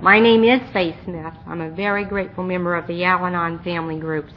My name is Faye Smith. I'm a very grateful member of the Al-Anon family groups.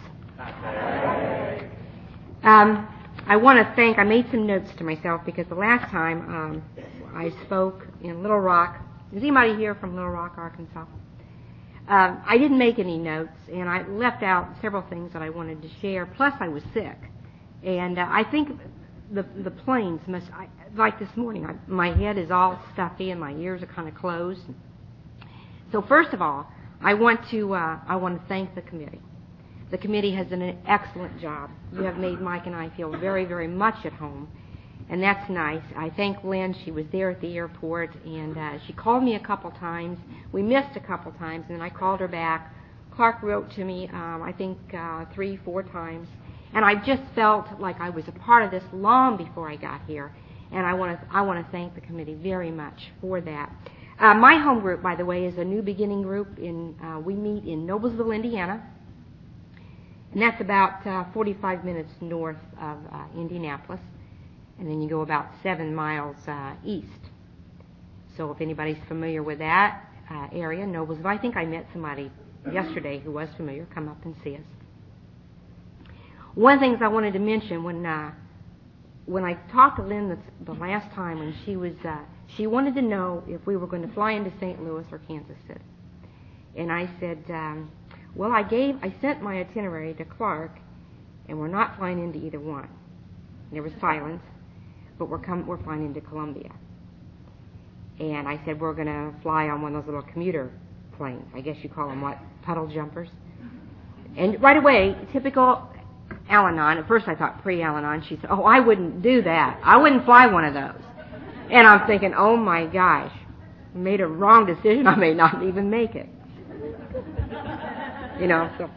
I want to thank, I made some notes to myself because the last time I spoke in Little Rock, is anybody here from Little Rock, Arkansas? I didn't make any notes, and I left out several things that I wanted to share, plus I was sick. And I think the planes must, like this morning, my head is all stuffy and my ears are kind of closed. So first of all, I want to thank the committee. The committee has done an excellent job. You have made Mike and I feel very, very much at home, and that's nice. I thank Lynn. She was there at the airport, and she called me a couple times. We missed a couple times, and then I called her back. Clark wrote to me, I think 3-4 times, and I just felt like I was a part of this long before I got here, and I want to thank the committee very much for that. My home group, by the way, is a New Beginning group. We meet in Noblesville, Indiana, and that's about 45 minutes north of Indianapolis, and then you go about 7 miles east. So if anybody's familiar with that area, Noblesville, I think I met somebody yesterday who was familiar. Come up and see us. One of the things I wanted to mention when I talked to Lynn the last time, when she wanted to know if we were going to fly into St. Louis or Kansas City, and I said, well, I sent my itinerary to Clark, and we're not flying into either one. There was silence, but we're flying into Columbia. And I said we're going to fly on one of those little commuter planes. I guess you call them what? Puddle jumpers. And right away, typical Al-Anon. At first I thought pre-Al-Anon. She said, oh, I wouldn't do that. I wouldn't fly one of those. And I'm thinking, oh my gosh, I made a wrong decision. I may not even make it. So.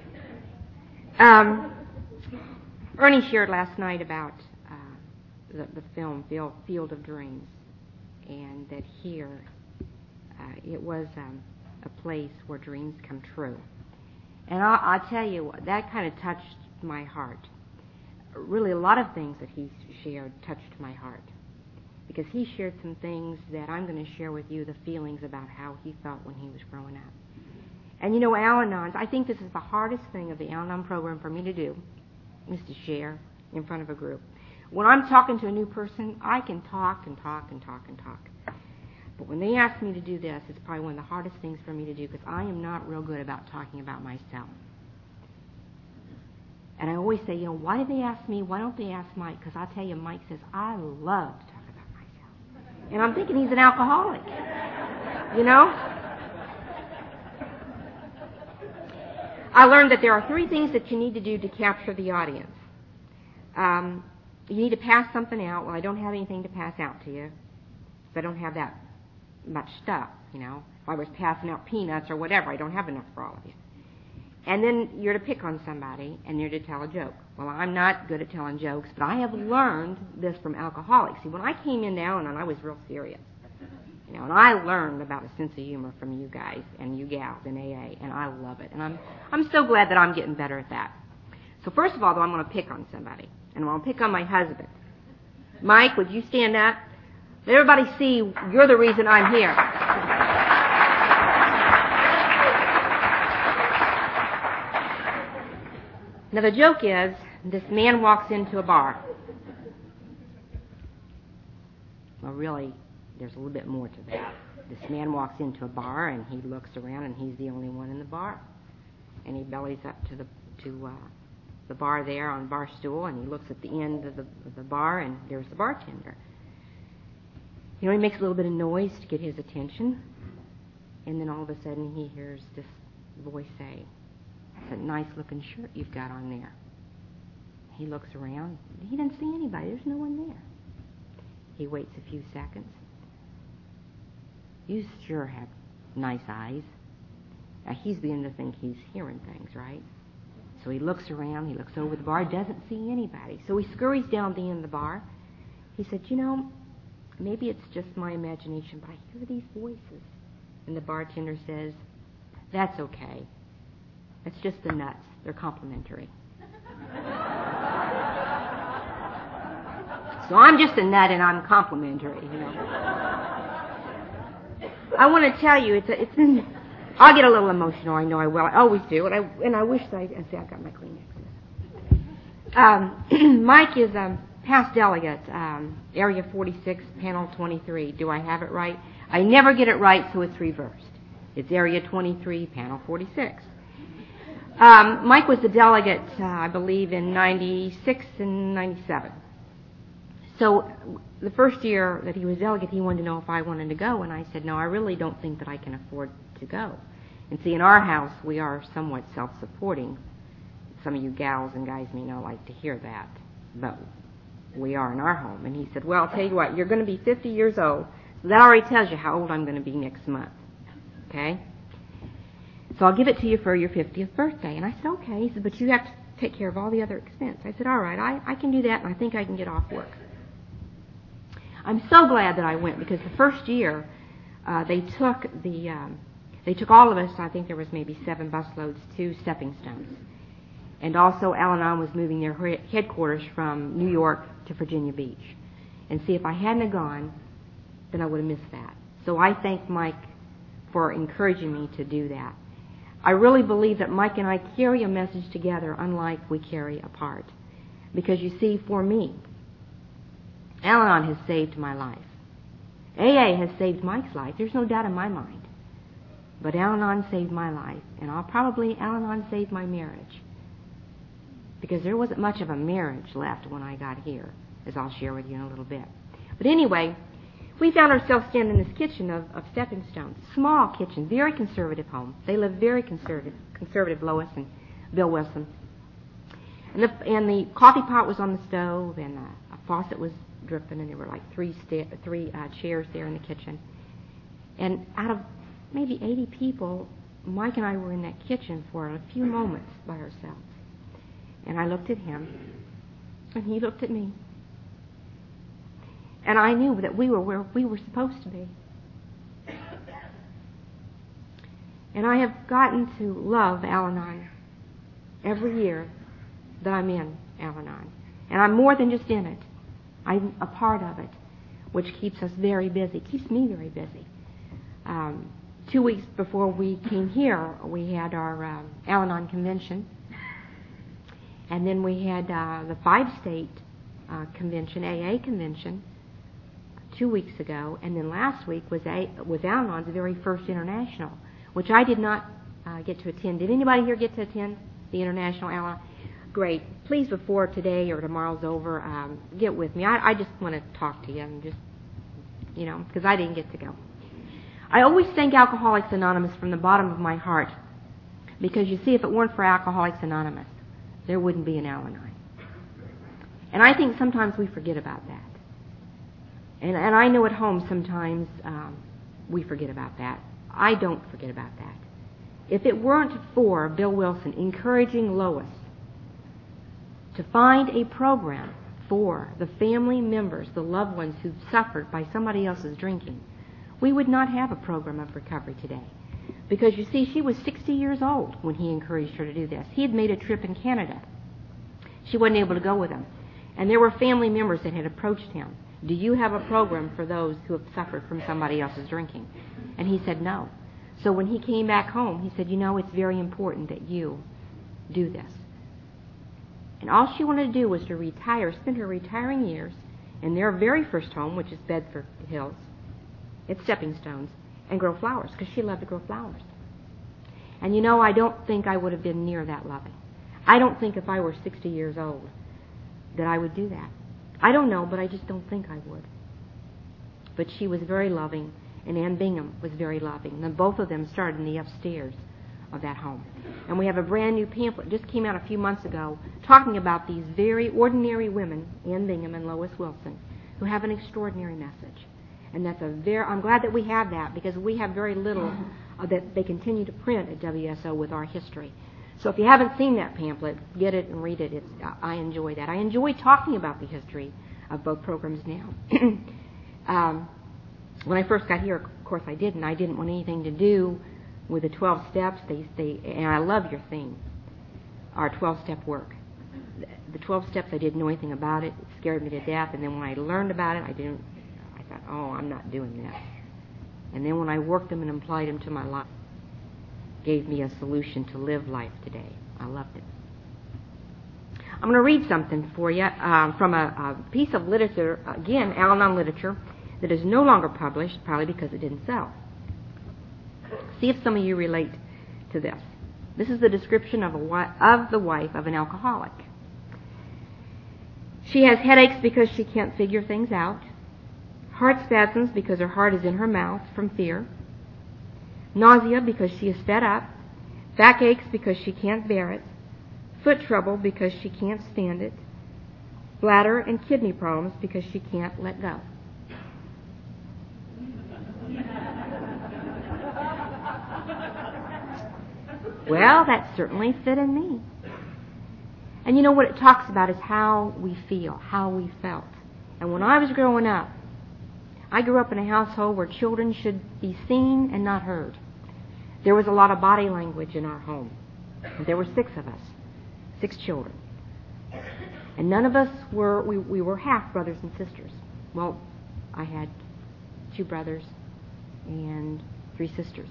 Ernie shared last night about the film Field of Dreams, and that here it was a place where dreams come true. And I'll tell you what, that kind of touched my heart. Really, a lot of things that he shared touched my heart, because he shared some things that I'm going to share with you, the feelings about how he felt when he was growing up. And Al-Anons, I think this is the hardest thing of the Al-Anon program for me to do, is to share in front of a group. When I'm talking to a new person, I can talk and talk and talk and talk. But when they ask me to do this, it's probably one of the hardest things for me to do, because I am not real good about talking about myself. And I always say, why did they ask me? Why don't they ask Mike? Because I'll tell you, Mike says, I love to talk about myself. And I'm thinking he's an alcoholic. I learned that there are 3 things that you need to do to capture the audience. You need to pass something out. Well, I don't have anything to pass out to you, so I don't have that much stuff, If I was passing out peanuts or whatever, I don't have enough for all of you. And then you're to pick on somebody, and you're to tell a joke. Well, I'm not good at telling jokes, but I have learned this from alcoholics. See, when I came into Al-Anon, I was real serious. And I learned about a sense of humor from you guys and you gals in AA, and I love it. And I'm so glad that I'm getting better at that. So first of all, though, I'm going to pick on somebody, and I'm going to pick on my husband. Mike, would you stand up? Let everybody see you're the reason I'm here. Now, the joke is, this man walks into a bar. Well, really, there's a little bit more to that. This man walks into a bar, and he looks around, and he's the only one in the bar. And he bellies up to the bar there on the bar stool, and he looks at the end of the bar, and there's the bartender. He makes a little bit of noise to get his attention, and then all of a sudden he hears this voice say, "That's a nice-looking shirt you've got on there." He looks around. He doesn't see anybody. There's no one there. He waits a few seconds. "You sure have nice eyes." Now, he's beginning to think he's hearing things, right? So he looks around. He looks over the bar. Doesn't see anybody. So he scurries down the end of the bar. He said, maybe it's just my imagination, but I hear these voices. And the bartender says, "That's okay. That's just the nuts. They're complimentary." So I'm just a nut and I'm complimentary, I want to tell you, I'll get a little emotional. I know I will. I always do, and I wish I've got my Kleenexes. Mike is past delegate, Area 46, Panel 23. Do I have it right? I never get it right, so it's reversed. It's Area 23, Panel 46. Mike was the delegate, I believe, in 96 and 97. So the first year that he was delegate, he wanted to know if I wanted to go, and I said, no, I really don't think that I can afford to go. And see, in our house, we are somewhat self-supporting. Some of you gals and guys may not like to hear that, but we are in our home. And he said, well, I'll tell you what, you're going to be 50 years old, so that already tells you how old I'm going to be next month. Okay? So I'll give it to you for your 50th birthday. And I said, okay. He said, but you have to take care of all the other expense. I said, all right, I can do that, and I think I can get off work. I'm so glad that I went, because the first year they took all of us. I think there was maybe 7 busloads to Stepping Stones, and also Al-Anon was moving their headquarters from New York to Virginia Beach. And see, if I hadn't have gone, then I would have missed that. So I thank Mike for encouraging me to do that. I really believe that Mike and I carry a message together unlike we carry apart. Because you see, for me, Al-Anon has saved my life. AA has saved Mike's life. There's no doubt in my mind. But Al-Anon saved my life. And Al-Anon saved my marriage. Because there wasn't much of a marriage left when I got here, as I'll share with you in a little bit. But anyway, we found ourselves standing in this kitchen of Stepping Stones. Small kitchen, very conservative home. They live very conservative, Lois and Bill Wilson. And the coffee pot was on the stove, and a faucet was dripping, and there were like three chairs there in the kitchen. And out of maybe 80 people, Mike and I were in that kitchen for a few moments by ourselves. And I looked at him, and he looked at me. And I knew that we were where we were supposed to be. And I have gotten to love Al-Anon every year that I'm in Al-Anon. And I'm more than just in it. I'm a part of it, which keeps us very busy, keeps me very busy. 2 weeks before we came here, we had our Al-Anon convention. And then we had the 5-state convention, AA convention, 2 weeks ago. And then last week was Al-Anon's very first international, which I did not get to attend. Did anybody here get to attend the international Al-Anon? Great. Please, before today or tomorrow's over, get with me. I just want to talk to you and just, because I didn't get to go. I always thank Alcoholics Anonymous from the bottom of my heart, because you see, if it weren't for Alcoholics Anonymous, there wouldn't be an Al-Anon. And I think sometimes we forget about that. And I know at home sometimes we forget about that. I don't forget about that. If it weren't for Bill Wilson encouraging Lois to find a program for the family members, the loved ones who've suffered by somebody else's drinking, we would not have a program of recovery today. Because you see, she was 60 years old when he encouraged her to do this. He had made a trip in Canada. She wasn't able to go with him. And there were family members that had approached him. Do you have a program for those who have suffered from somebody else's drinking? And he said no. So when he came back home, he said, it's very important that you do this. And all she wanted to do was to retire, spend her retiring years in their very first home, which is Bedford Hills, at Stepping Stones, and grow flowers, because she loved to grow flowers. And I don't think I would have been near that loving. I don't think if I were 60 years old that I would do that. I don't know, but I just don't think I would. But she was very loving, and Ann Bingham was very loving. And both of them started in the upstairs of that home. And we have a brand new pamphlet, just came out a few months ago, talking about these very ordinary women, Ann Bingham and Lois Wilson, who have an extraordinary message. And I'm glad that we have that, because we have very little that they continue to print at WSO with our history. So if you haven't seen that pamphlet, get it and read it. I enjoy that. I enjoy talking about the history of both programs now. When I first got here, of course I didn't. I didn't want anything to do with the 12 steps. And I love your theme, our 12-step work. The 12 steps, I didn't know anything about it. It scared me to death. And then when I learned about it, I thought, I'm not doing this. And then when I worked them and applied them to my life, gave me a solution to live life today. I loved it. I'm going to read something for you from a piece of literature, again, Al-Anon literature, that is no longer published, probably because it didn't sell. See if some of you relate to this. This is the description of the wife of an alcoholic. She has headaches because she can't figure things out, heart spasms because her heart is in her mouth from fear, nausea because she is fed up, backaches because she can't bear it, foot trouble because she can't stand it, bladder and kidney problems because she can't let go. Well, that certainly fit in me. And you know what it talks about is how we feel, how we felt. And when I was growing up, I grew up in a household where children should be seen and not heard. There was a lot of body language in our home. There were 6 of us, 6 children. And none of us we were half brothers and sisters. Well, I had 2 brothers and 3 sisters.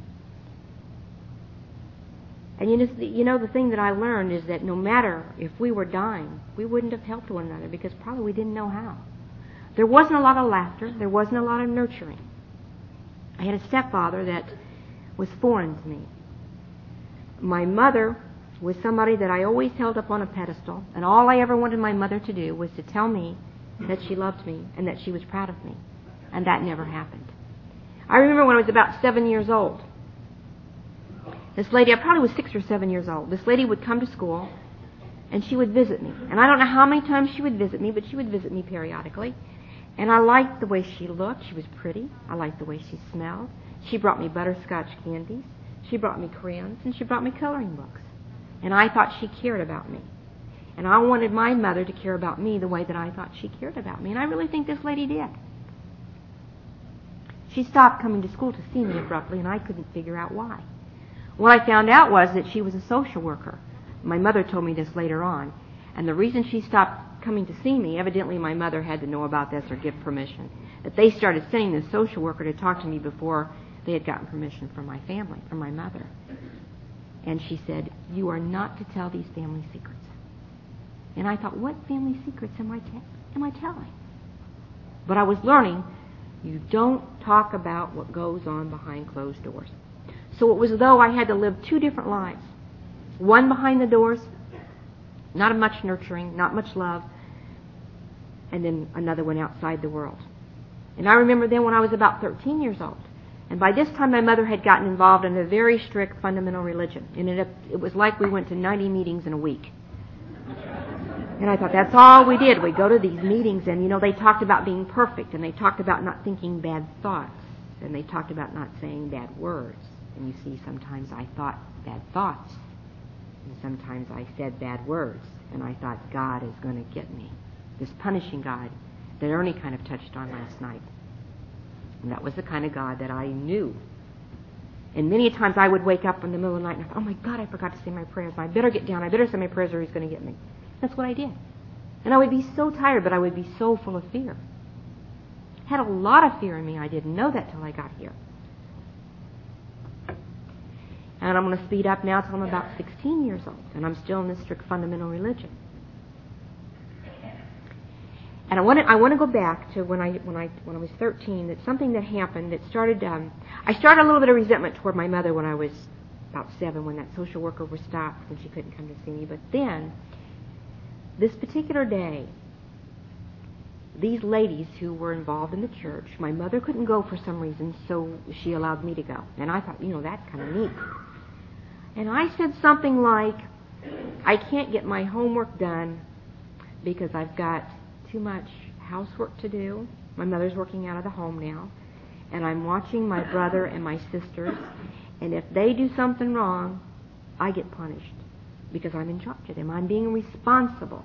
And you know, the thing that I learned is that no matter if we were dying, we wouldn't have helped one another because probably we didn't know how. There wasn't a lot of laughter. There wasn't a lot of nurturing. I had a stepfather that was foreign to me. My mother was somebody that I always held up on a pedestal, and all I ever wanted my mother to do was to tell me that she loved me and that she was proud of me. And that never happened. I remember when I was about 7 years old, this lady, I probably was 6 or 7 years old, this lady would come to school and she would visit me. And I don't know how many times she would visit me, but she would visit me periodically. And I liked the way she looked. She was pretty. I liked the way she smelled. She brought me butterscotch candies. She brought me crayons, and she brought me coloring books. And I thought she cared about me. And I wanted my mother to care about me the way that I thought she cared about me. And I really think this lady did. She stopped coming to school to see me abruptly, and I couldn't figure out why. What I found out was that she was a social worker. My mother told me this later on. And the reason she stopped coming to see me, evidently my mother had to know about this or give permission, that they started sending this social worker to talk to me before they had gotten permission from my family, from my mother. And she said, "You are not to tell these family secrets." And I thought, what family secrets am I telling? But I was learning, you don't talk about what goes on behind closed doors. So it was as though I had to live 2 different lives. One behind the doors, not much nurturing, not much love, and then another one outside the world. And I remember then when I was about 13 years old, and by this time my mother had gotten involved in a very strict fundamental religion. And it was like we went to 90 meetings in a week. And I thought, that's all we did. We'd go to these meetings, and, you know, they talked about being perfect, and they talked about not thinking bad thoughts, and they talked about not saying bad words. And you see, sometimes I thought bad thoughts, and sometimes I said bad words, and I thought, God is going to get me. This punishing God that Ernie kind of touched on last night. And that was the kind of God that I knew. And many times I would wake up in the middle of the night and I thought, oh my God, I forgot to say my prayers. I better get down. I better say my prayers or he's going to get me. That's what I did. And I would be so tired, but I would be so full of fear. I had a lot of fear in me. I didn't know that till I got here. And I'm going to speed up now till I'm about 16 years old, and I'm still in this strict fundamental religion. And I want to go back to when I was 13. That something that happened that started. I started a little bit of resentment toward my mother when I was about 7, when that social worker was stopped when she couldn't come to see me. But then, this particular day, these ladies who were involved in the church, my mother couldn't go for some reason, so she allowed me to go. And I thought, that's kind of neat. And I said something like, I can't get my homework done because I've got too much housework to do. My mother's working out of the home now. And I'm watching my brother and my sisters. And if they do something wrong, I get punished because I'm in charge of them. I'm being responsible.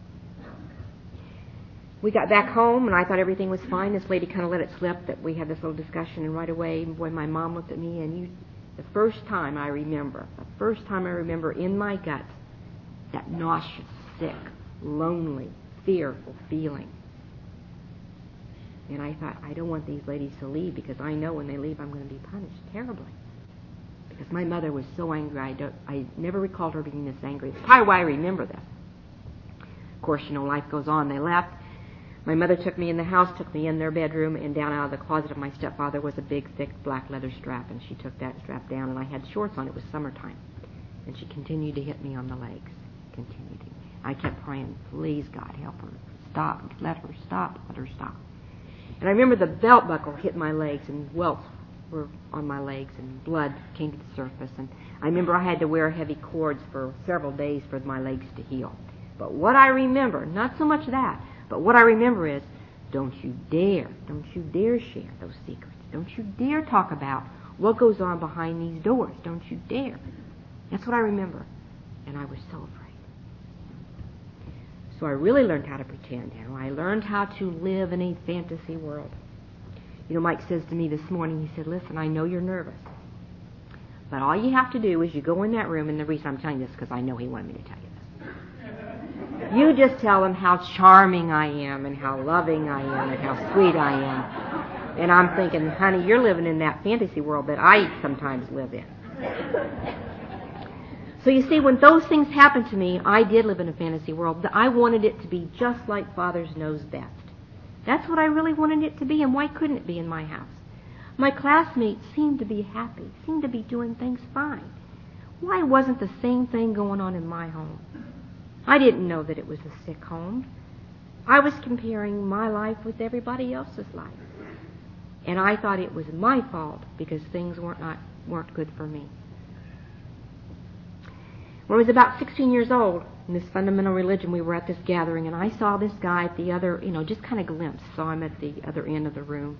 We got back home, and I thought everything was fine. This lady kind of let it slip that we had this little discussion, and right away, boy, my mom looked at me, and the first time I remember in my gut, that nauseous, sick, lonely, fearful feeling. And I thought, I don't want these ladies to leave because I know when they leave I'm going to be punished terribly. Because my mother was so angry, I never recalled her being this angry. It's probably why I remember this. Of course, life goes on. They left. My mother took me in the house, took me in their bedroom, and down out of the closet of my stepfather was a big, thick, black leather strap, and she took that strap down, and I had shorts on. It was summertime. And she continued to hit me on the legs. Continued. I kept praying, please, God, help her. Stop. Let her stop. Let her stop. And I remember the belt buckle hit my legs, and welts were on my legs, and blood came to the surface. And I remember I had to wear heavy cords for several days for my legs to heal. But what I remember, not so much that, but what I remember is, don't you dare share those secrets. Don't you dare talk about what goes on behind these doors. Don't you dare. That's what I remember. And I was so afraid. So I really learned how to pretend. I learned how to live in a fantasy world. Mike says to me this morning, he said, listen, I know you're nervous. But all you have to do is you go in that room, and the reason I'm telling you this is because I know he wanted me to tell you this. You just tell him how charming I am and how loving I am and how sweet I am. And I'm thinking, honey, you're living in that fantasy world that I sometimes live in. So you see, when those things happened to me, I did live in a fantasy world. I wanted it to be just like Father's knows best. That's what I really wanted it to be, and why couldn't it be in my house? My classmates seemed to be happy, seemed to be doing things fine. Why wasn't the same thing going on in my home? I didn't know that it was a sick home. I was comparing my life with everybody else's life. And I thought it was my fault because things weren't good for me. When I was about 16 years old, in this fundamental religion, we were at this gathering, and I saw this guy at the other, just kind of glimpse, saw him at the other end of the room.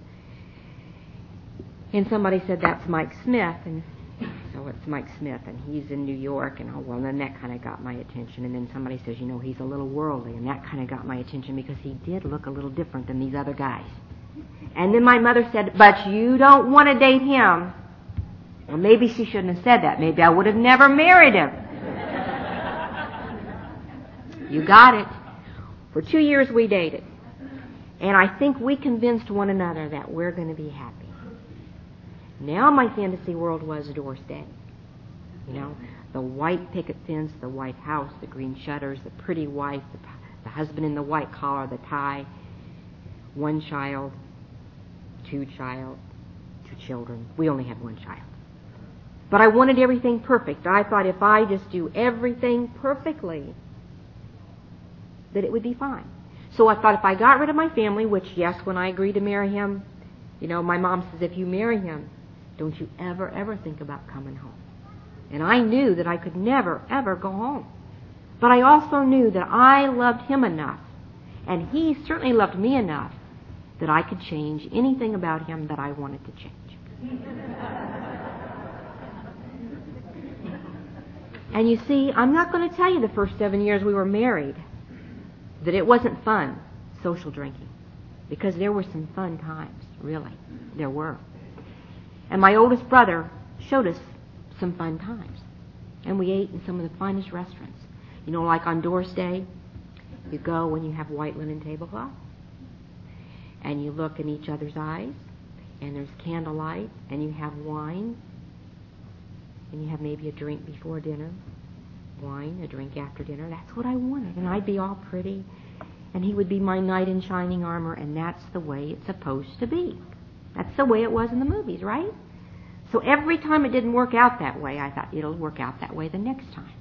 And somebody said, that's Mike Smith, and so it's Mike Smith, and he's in New York, and then that kind of got my attention. And then somebody says, he's a little worldly, and that kind of got my attention because he did look a little different than these other guys. And then my mother said, but you don't want to date him. Well, maybe she shouldn't have said that. Maybe I would have never married him. You got it. For 2 years we dated. And I think we convinced one another that we're going to be happy. Now my fantasy world was Doris Day. The white picket fence, the white house, the green shutters, the pretty wife, the husband in the white collar, the tie, 1 child, 2 children. We only had 1 child. But I wanted everything perfect. I thought if I just do everything perfectly, that it would be fine. So I thought if I got rid of my family, which, yes, when I agreed to marry him, my mom says, if you marry him, don't you ever think about coming home. And I knew that I could never, ever go home. But I also knew that I loved him enough, and he certainly loved me enough, that I could change anything about him that I wanted to change. And you see, I'm not going to tell you the first 7 years we were married that it wasn't fun, social drinking, because there were some fun times, really. There were. And my oldest brother showed us some fun times. And we ate in some of the finest restaurants. Like on Doris Day, you go and you have white linen tablecloth, and you look in each other's eyes, and there's candlelight, and you have wine, and you have maybe a drink before dinner, wine, a drink after dinner. That's what I wanted. And I'd be all pretty, and he would be my knight in shining armor, and that's the way it's supposed to be. That's the way it was in the movies, right? So every time it didn't work out that way, I thought it'll work out that way the next time.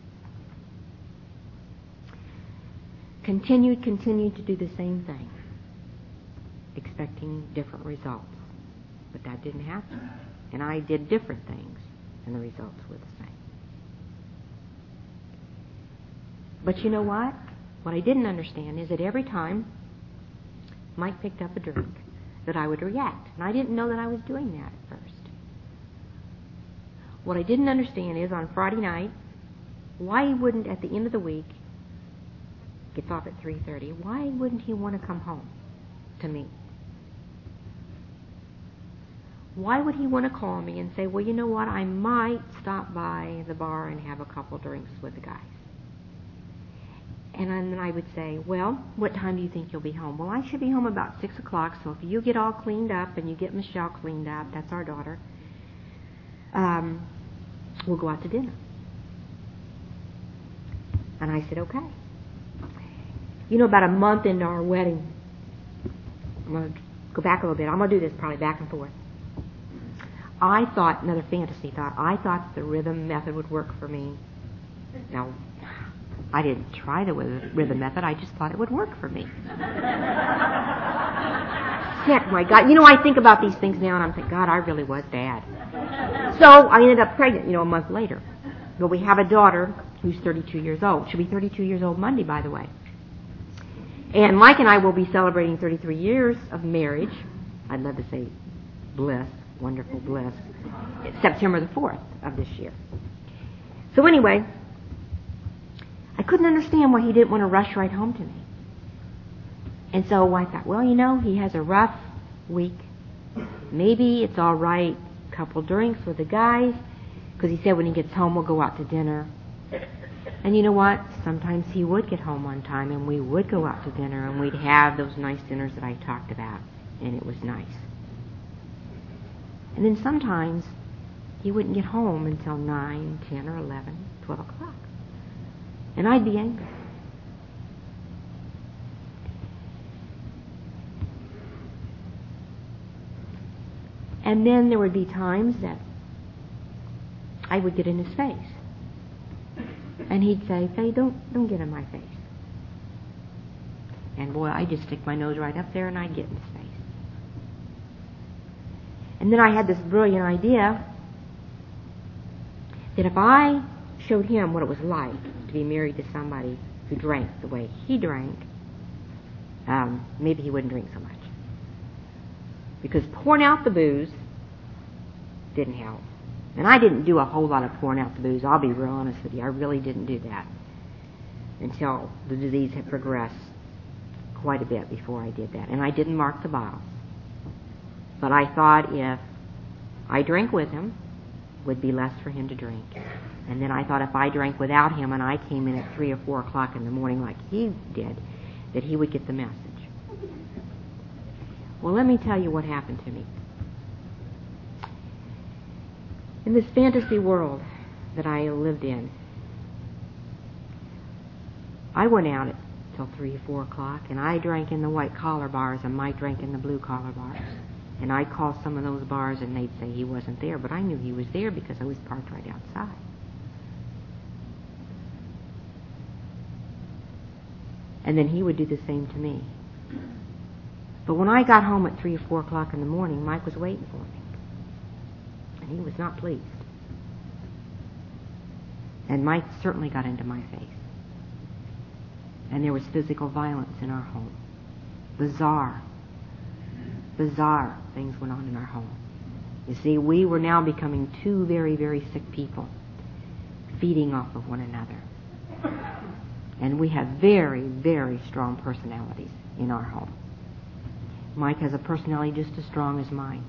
Continued to do the same thing, expecting different results. But that didn't happen. And I did different things, and the results were the same. But you know what? What I didn't understand is that every time Mike picked up a drink, that I would react. And I didn't know that I was doing that at first. What I didn't understand is on Friday night, why he wouldn't, at the end of the week, gets off at 3:30, why wouldn't he want to come home to me? Why would he want to call me and say, well, you know what, I might stop by the bar and have a couple drinks with the guys? And then I would say, well, what time do you think you'll be home? Well, I should be home about 6 o'clock, so if you get all cleaned up and you get Michelle cleaned up, that's our daughter, we'll go out to dinner. And I said, okay. You know, about a month into our wedding, I'm going to go back a little bit. I'm going to do this probably back and forth. I thought, another fantasy thought, I thought the rhythm method would work for me. Now, I didn't try the rhythm method. I just thought it would work for me. Heck, my God. You know, I think about these things now, and I'm thinking, God, I really was bad. So I ended up pregnant, a month later. But we have a daughter who's 32 years old. She'll be 32 years old Monday, by the way. And Mike and I will be celebrating 33 years of marriage. I'd love to say bliss, wonderful bliss. It's September the 4th of this year. So anyway, I couldn't understand why he didn't want to rush right home to me. And so I thought, well, he has a rough week. Maybe it's all right, a couple drinks with the guys, because he said when he gets home we'll go out to dinner. And you know what? Sometimes he would get home on time and we would go out to dinner and we'd have those nice dinners that I talked about, and it was nice. And then sometimes he wouldn't get home until 9, 10, or 11, 12 o'clock. And I'd be angry. And then there would be times that I would get in his face. And he'd say, Faye, don't get in my face. And boy, I'd just stick my nose right up there and I'd get in his face. And then I had this brilliant idea that if I showed him what it was like to be married to somebody who drank the way he drank, maybe he wouldn't drink so much. Because pouring out the booze didn't help. And I didn't do a whole lot of pouring out the booze. I'll be real honest with you. I really didn't do that until the disease had progressed quite a bit before I did that. And I didn't mark the bottles. But I thought if I drank with him, it would be less for him to drink. And then I thought if I drank without him and I came in at 3 or 4 o'clock in the morning like he did, that he would get the message. Well, let me tell you what happened to me. In this fantasy world that I lived in, I went out till 3 or 4 o'clock, and I drank in the white-collar bars, and Mike drank in the blue-collar bars. And I'd call some of those bars, and they'd say he wasn't there, but I knew he was there because I was parked right outside. And then he would do the same to me. But when I got home at 3 or 4 o'clock in the morning, Mike was waiting for me. And he was not pleased. And Mike certainly got into my face. And there was physical violence in our home. Bizarre things went on in our home. You see, we were now becoming two very, very sick people, feeding off of one another. And we have very, very strong personalities in our home. Mike has a personality just as strong as mine.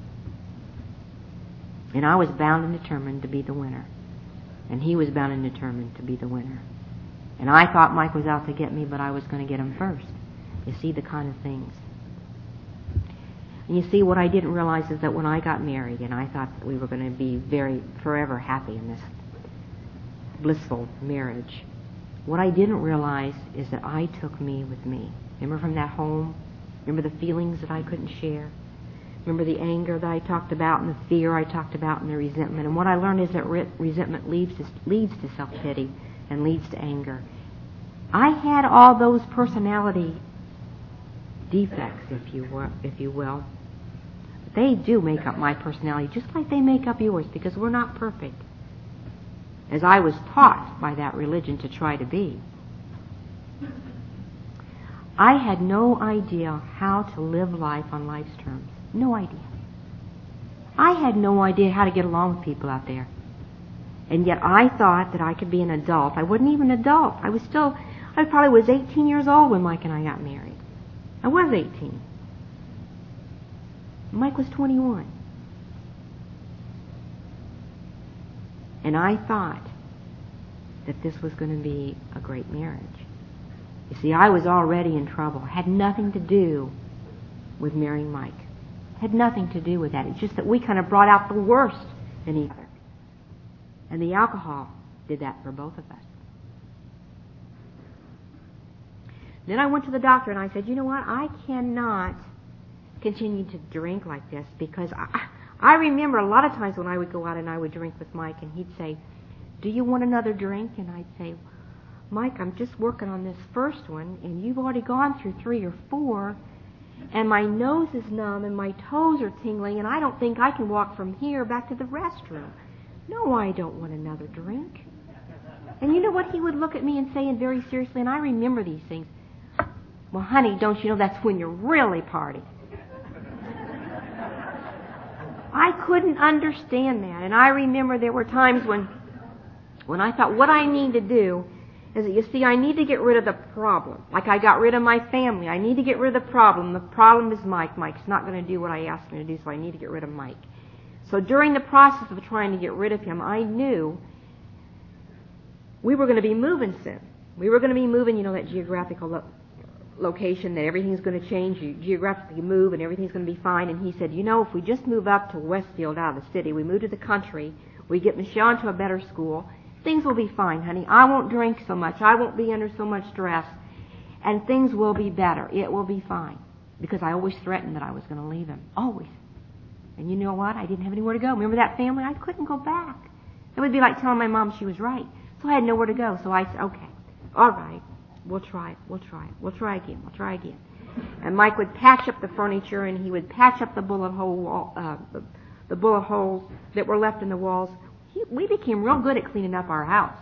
And I was bound and determined to be the winner. And he was bound and determined to be the winner. And I thought Mike was out to get me, but I was going to get him first. You see the kind of things. And you see, what I didn't realize is that when I got married, and I thought that we were going to be forever happy in this blissful marriage, what I didn't realize is that I took me with me. Remember from that home? Remember the feelings that I couldn't share? Remember the anger that I talked about, and the fear I talked about, and the resentment? And what I learned is that resentment leads to self-pity and leads to anger. I had all those personality defects, if you will. They do make up my personality, just like they make up yours, because we're not perfect, as I was taught by that religion to try to be. I had no idea how to live life on life's terms. No idea. I had no idea how to get along with people out there. And yet I thought that I could be an adult. I wasn't even an adult. I probably was 18 years old when Mike and I got married. I was 18. Mike was 21. And I thought that this was going to be a great marriage. You see, I was already in trouble. Had nothing to do with marrying Mike. Had nothing to do with that. It's just that we kind of brought out the worst in each other. And the alcohol did that for both of us. Then I went to the doctor and I said, you know what, I cannot continue to drink like this, because I remember a lot of times when I would go out and I would drink with Mike and he'd say, do you want another drink? And I'd say, Mike, I'm just working on this first one and you've already gone through 3 or 4 and my nose is numb and my toes are tingling and I don't think I can walk from here back to the restroom. No, I don't want another drink. And you know what he would look at me and say, and very seriously, and I remember these things, well, honey, don't you know that's when you're really partying? I couldn't understand that. And I remember there were times when I thought, what I need to do is that, you see, I need to get rid of the problem. Like I got rid of my family. I need to get rid of the problem. The problem is Mike. Mike's not going to do what I asked him to do, so I need to get rid of Mike. So during the process of trying to get rid of him, I knew we were going to be moving soon. We were going to be moving, you know, that geographical location that everything's going to change. You geographically move and everything's going to be fine. And he said, you know, if we just move up to Westfield out of the city, we move to the country, we get Michelle into a better school, things will be fine, honey. I won't drink so much. I won't be under so much stress. And things will be better. It will be fine. Because I always threatened that I was going to leave him. Always. And you know what? I didn't have anywhere to go. Remember that family? I couldn't go back. It would be like telling my mom she was right. So I had nowhere to go. So I said, okay, all right, we'll try it. We'll try again. And Mike would patch up the furniture, and he would patch up the bullet holes that were left in the walls. We became real good at cleaning up our house.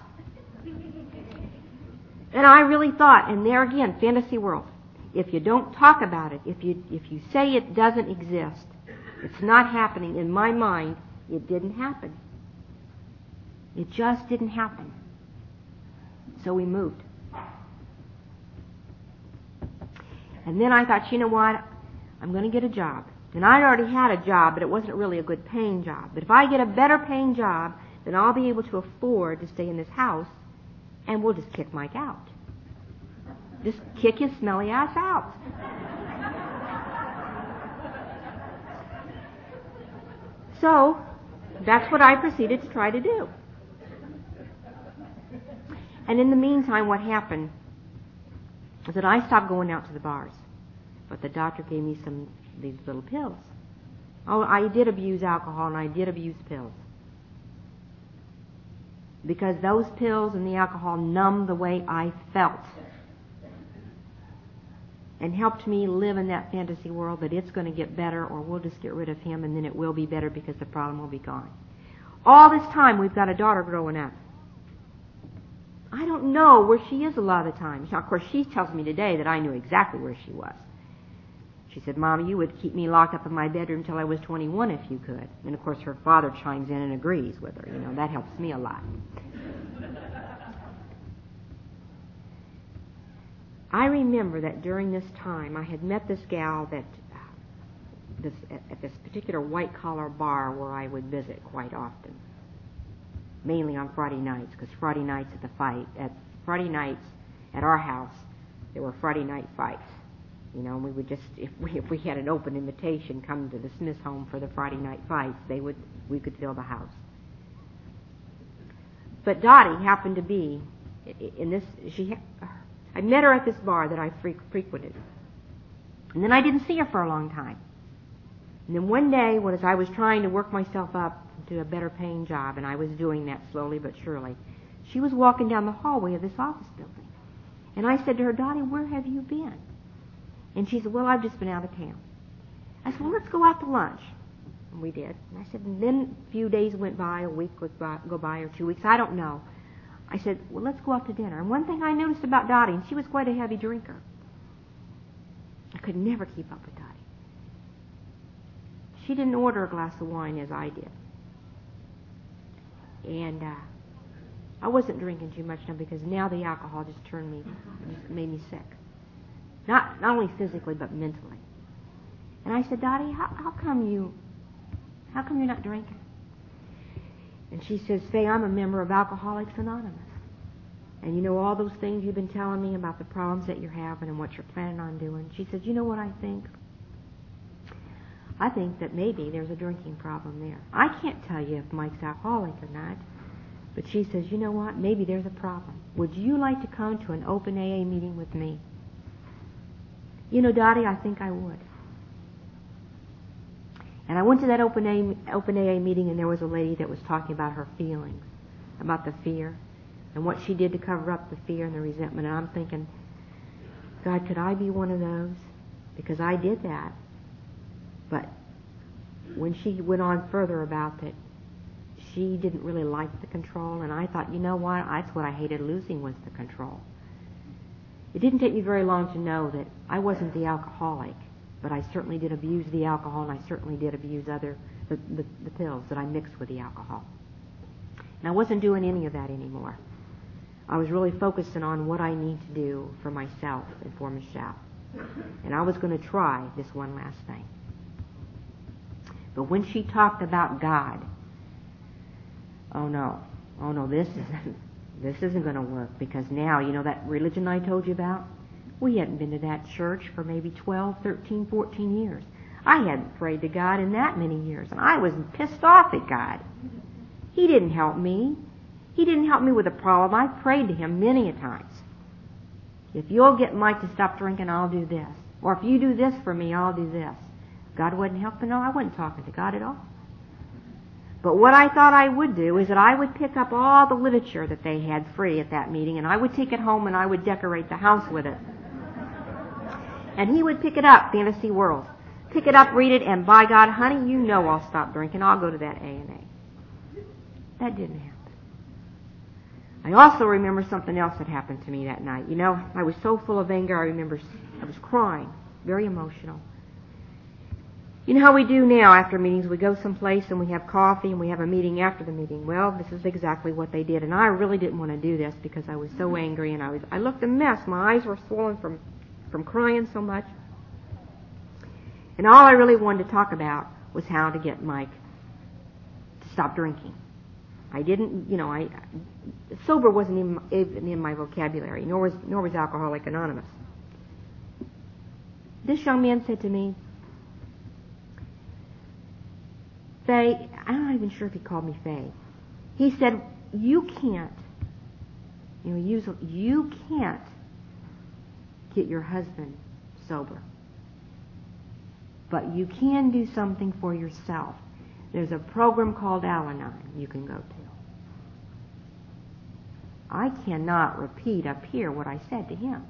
And I really thought, and there again, fantasy world, if you don't talk about it, if you say it doesn't exist, it's not happening, in my mind, it didn't happen. It just didn't happen. So we moved. And then I thought, you know what? I'm going to get a job. And I already had a job, but it wasn't really a good paying job. But if I get a better paying job, then I'll be able to afford to stay in this house, and we'll just kick Mike out. Just kick his smelly ass out. So, that's what I proceeded to try to do. And in the meantime, what happened is that I stopped going out to the bars. But the doctor gave me these little pills. Oh, I did abuse alcohol and I did abuse pills. Because those pills and the alcohol numbed the way I felt. And helped me live in that fantasy world that it's going to get better, or we'll just get rid of him and then it will be better because the problem will be gone. All this time we've got a daughter growing up. I don't know where she is a lot of the time. Now, of course, she tells me today that I knew exactly where she was. She said, Mom, you would keep me locked up in my bedroom till I was 21 if you could. And, of course, her father chimes in and agrees with her. You know, that helps me a lot. I remember that during this time I had met this gal that at this particular white-collar bar where I would visit quite often. Mainly on Friday nights, because Friday nights at our house, there were Friday night fights. You know, and we would just, if we had an open invitation, come to the Smith home for the Friday night fights, we could fill the house. But Dottie happened to be in this. I met her at this bar that I frequented, and then I didn't see her for a long time. And then one day, as I was trying to work myself up to a better paying job, and I was doing that slowly but surely, she was walking down the hallway of this office building. And I said to her, Dottie, where have you been? And she said, well, I've just been out of town. I said, well, let's go out to lunch. And we did. And I said, and then a few days went by, a week would go by, or 2 weeks, I don't know. I said, well, let's go out to dinner. And one thing I noticed about Dottie, and she was quite a heavy drinker, I could never keep up with Dottie. She didn't order a glass of wine as I did. And I wasn't drinking too much now, because now the alcohol just made me sick. Not only physically, but mentally. And I said, Dottie, how come you're not drinking? And she says, Faye, I'm a member of Alcoholics Anonymous. And you know all those things you've been telling me about the problems that you're having and what you're planning on doing? She said, you know what I think? I think that maybe there's a drinking problem there. I can't tell you if Mike's alcoholic or not, but she says, you know what? Maybe there's a problem. Would you like to come to an open AA meeting with me? You know, Dottie, I think I would. And I went to that open AA meeting, and there was a lady that was talking about her feelings, about the fear, and what she did to cover up the fear and the resentment. And I'm thinking, God, could I be one of those? Because I did that. But when she went on further about that, she didn't really like the control, and I thought, you know what? That's what I hated losing, was the control. It didn't take me very long to know that I wasn't the alcoholic, but I certainly did abuse the alcohol, and I certainly did abuse the pills that I mixed with the alcohol. And I wasn't doing any of that anymore. I was really focusing on what I need to do for myself and for Michelle. And I was going to try this one last thing. But when she talked about God, oh no, this isn't going to work, because now, you know that religion I told you about? We hadn't been to that church for maybe 12, 13, 14 years. I hadn't prayed to God in that many years, and I was pissed off at God. He didn't help me. He didn't help me with a problem. I prayed to Him many a times. If you'll get Mike to stop drinking, I'll do this. Or if you do this for me, I'll do this. God wasn't helping. No, I wasn't talking to God at all. But what I thought I would do is that I would pick up all the literature that they had free at that meeting, and I would take it home and I would decorate the house with it. And he would pick it up, Fantasy World. Pick it up, read it, and by God, honey, you know I'll stop drinking. I'll go to that A&A. That didn't happen. I also remember something else that happened to me that night. You know, I was so full of anger, I remember I was crying, very emotional. You know how we do now after meetings? We go someplace and we have coffee and we have a meeting after the meeting. Well, this is exactly what they did, and I really didn't want to do this because I was so angry, and I looked a mess. My eyes were swollen from crying so much. And all I really wanted to talk about was how to get Mike to stop drinking. I didn't, sober wasn't even in my vocabulary, nor was Alcoholics Anonymous. This young man said to me, Faye, I'm not even sure if he called me Faye. He said, you can't get your husband sober. But you can do something for yourself. There's a program called Al-Anon you can go to. I cannot repeat up here what I said to him.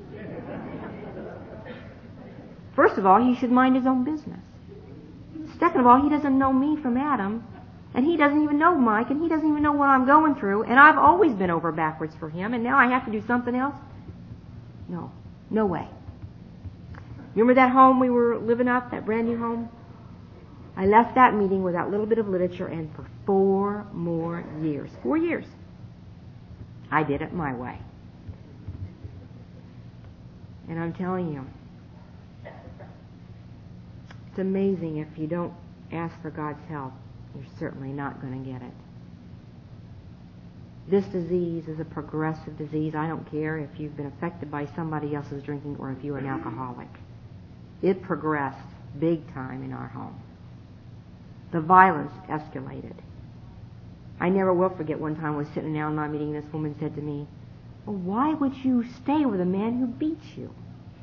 First of all, he should mind his own business. Second of all, he doesn't know me from Adam, and he doesn't even know Mike, and he doesn't even know what I'm going through, and I've always been over backwards for him, and now I have to do something else? No way. Remember that home we were living up, that brand new home? I left that meeting with that little bit of literature, and for 4 more years, 4 years, I did it my way. And I'm telling you, it's amazing if you don't ask for God's help, you're certainly not going to get it. This disease is a progressive disease. I don't care if you've been affected by somebody else's drinking or if you're an alcoholic. It progressed big time in our home. The violence escalated. I never will forget one time I was sitting in an Al-Anon meeting and this woman said to me, well, why would you stay with a man who beats you?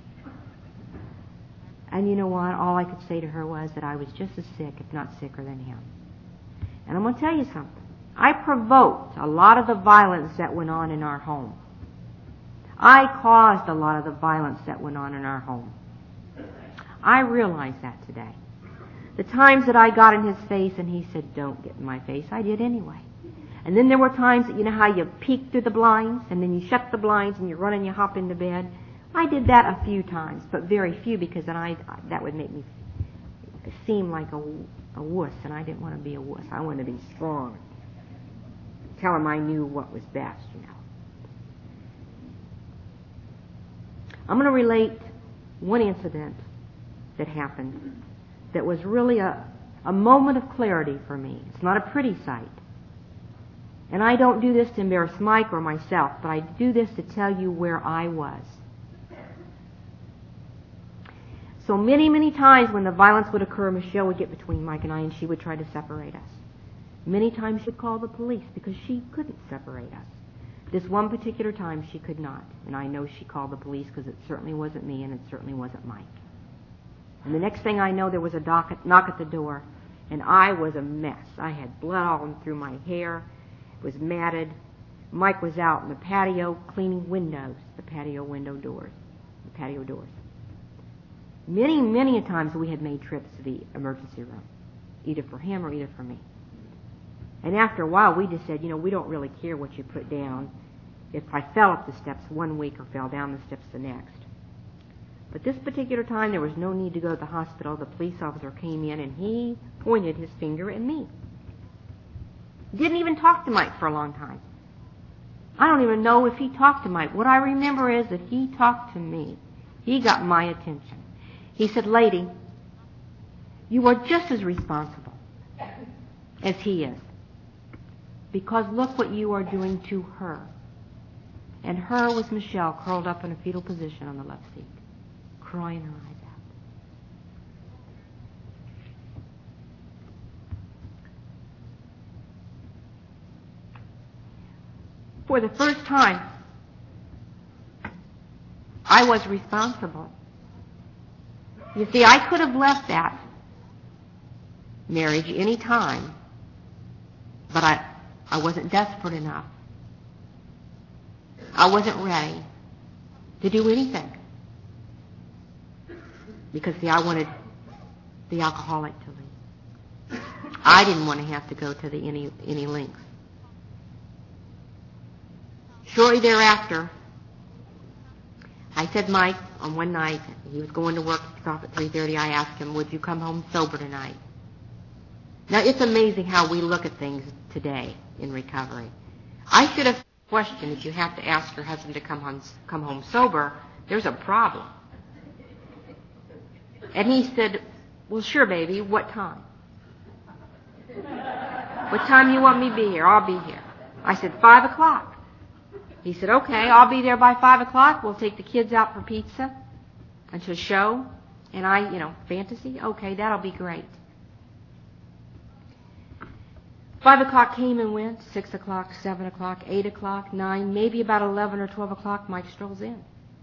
And you know what? All I could say to her was that I was just as sick, if not sicker than him. And I'm going to tell you something. I provoked a lot of the violence that went on in our home. I caused a lot of the violence that went on in our home. I realize that today. The times that I got in his face and he said, don't get in my face, I did anyway. And then there were times that, you know how you peek through the blinds and then you shut the blinds and you run and you hop into bed? I did that a few times, but very few, because then that would make me seem like a wuss, and I didn't want to be a wuss. I wanted to be strong. Tell him I knew what was best, I'm going to relate one incident that happened that was really a moment of clarity for me. It's not a pretty sight. And I don't do this to embarrass Mike or myself, but I do this to tell you where I was. So many, many times when the violence would occur, Michelle would get between Mike and I, and she would try to separate us. Many times she'd call the police because she couldn't separate us. This one particular time she could not, and I know she called the police because it certainly wasn't me and it certainly wasn't Mike. And the next thing I know, there was a knock at the door, and I was a mess. I had blood all through my hair, was matted. Mike was out in the patio cleaning windows, the patio doors. Many, many a times we had made trips to the emergency room, either for him or either for me. And after a while, we just said, we don't really care what you put down. If I fell up the steps one week or fell down the steps the next. But this particular time, there was no need to go to the hospital. The police officer came in, and he pointed his finger at me. Didn't even talk to Mike for a long time. I don't even know if he talked to Mike. What I remember is that he talked to me. He got my attention. He said, "Lady, you are just as responsible as he is. Because look what you are doing to her." And her was Michelle, curled up in a fetal position on the left seat, crying her eyes out. For the first time, I was responsible. You see, I could have left that marriage any time, but I wasn't desperate enough. I wasn't ready to do anything. Because, see, I wanted the alcoholic to leave. I didn't want to have to go to any lengths. Shortly thereafter, I said, Mike, on one night, he was going to work, he got off at 3:30, I asked him, "Would you come home sober tonight?" Now, it's amazing how we look at things today in recovery. I should have questioned, if you have to ask your husband to come home sober, there's a problem. And he said, "Well, sure, baby, what time? What time you want me to be here? I'll be here." I said, 5 o'clock. He said, "Okay, I'll be there by 5 o'clock. We'll take the kids out for pizza and to a show." And fantasy? Okay, that'll be great. 5 o'clock came and went, 6 o'clock, 7 o'clock, 8 o'clock, 9, maybe about 11 or 12 o'clock, Mike strolls in.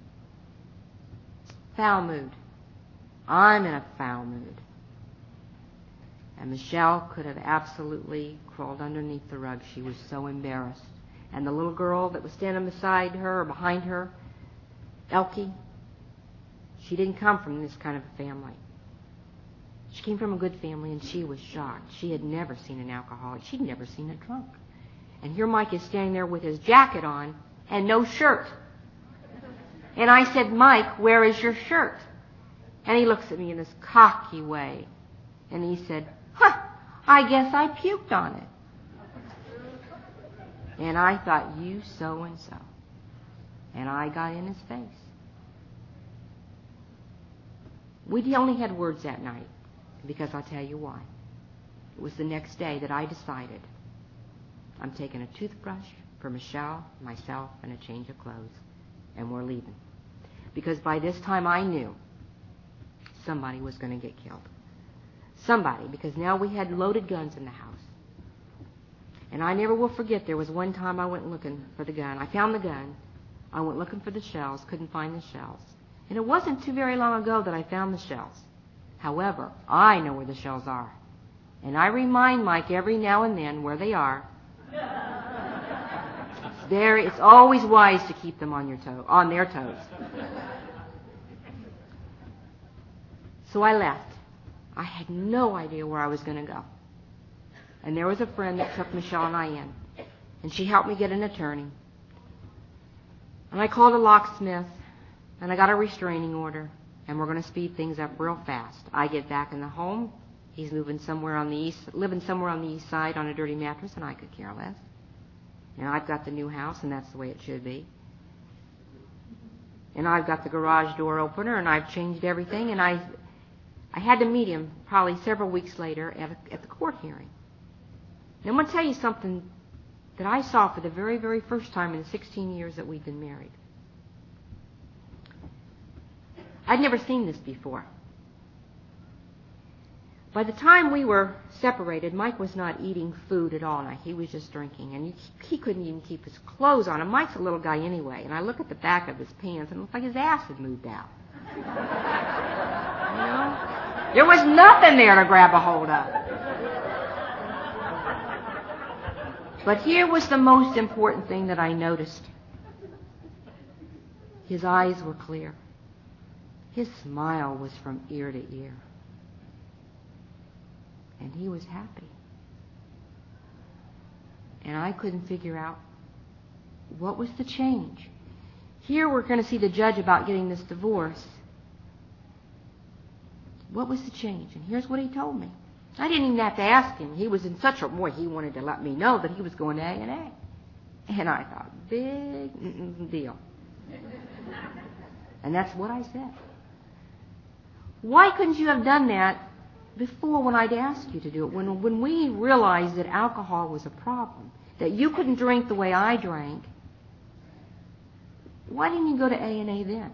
Foul mood. I'm in a foul mood. And Michelle could have absolutely crawled underneath the rug. She was so embarrassed. And the little girl that was standing beside her or behind her, Elkie, she didn't come from this kind of a family. She came from a good family, and she was shocked. She had never seen an alcoholic. She'd never seen a drunk. And here Mike is standing there with his jacket on and no shirt. And I said, "Mike, where is your shirt?" And he looks at me in this cocky way. And he said, "I guess I puked on it." And I thought, "You so-and-so." And I got in his face. We only had words that night, because I'll tell you why. It was the next day that I decided I'm taking a toothbrush for Michelle, myself, and a change of clothes, and we're leaving. Because by this time I knew somebody was going to get killed. Somebody, because now we had loaded guns in the house. And I never will forget, there was one time I went looking for the gun. I found the gun. I went looking for the shells, couldn't find the shells. And it wasn't too very long ago that I found the shells. However, I know where the shells are. And I remind Mike every now and then where they are. It's always wise to keep them on their toes. So I left. I had no idea where I was going to go. And there was a friend that took Michelle and I in. And she helped me get an attorney. And I called a locksmith. And I got a restraining order. And we're going to speed things up real fast. I get back in the home. He's living somewhere on the east side on a dirty mattress, and I could care less. And I've got the new house, and that's the way it should be. And I've got the garage door opener, and I've changed everything. And I had to meet him probably several weeks later at the court hearing. And I'm going to tell you something that I saw for the very, very first time in the 16 years that we'd been married. I'd never seen this before. By the time we were separated, Mike was not eating food at all. He was just drinking, and he couldn't even keep his clothes on. And Mike's a little guy anyway, and I look at the back of his pants, and it looked like his ass had moved out. You know? There was nothing there to grab a hold of. But here was the most important thing that I noticed. His eyes were clear. His smile was from ear to ear. And he was happy. And I couldn't figure out what was the change. Here we're going to see the judge about getting this divorce. What was the change? And here's what he told me. I didn't even have to ask him. He was in such a mood. He wanted to let me know that he was going to A&A. And I thought, big deal. And that's what I said. Why couldn't you have done that before when I'd asked you to do it? When we realized that alcohol was a problem, that you couldn't drink the way I drank, why didn't you go to A&A then?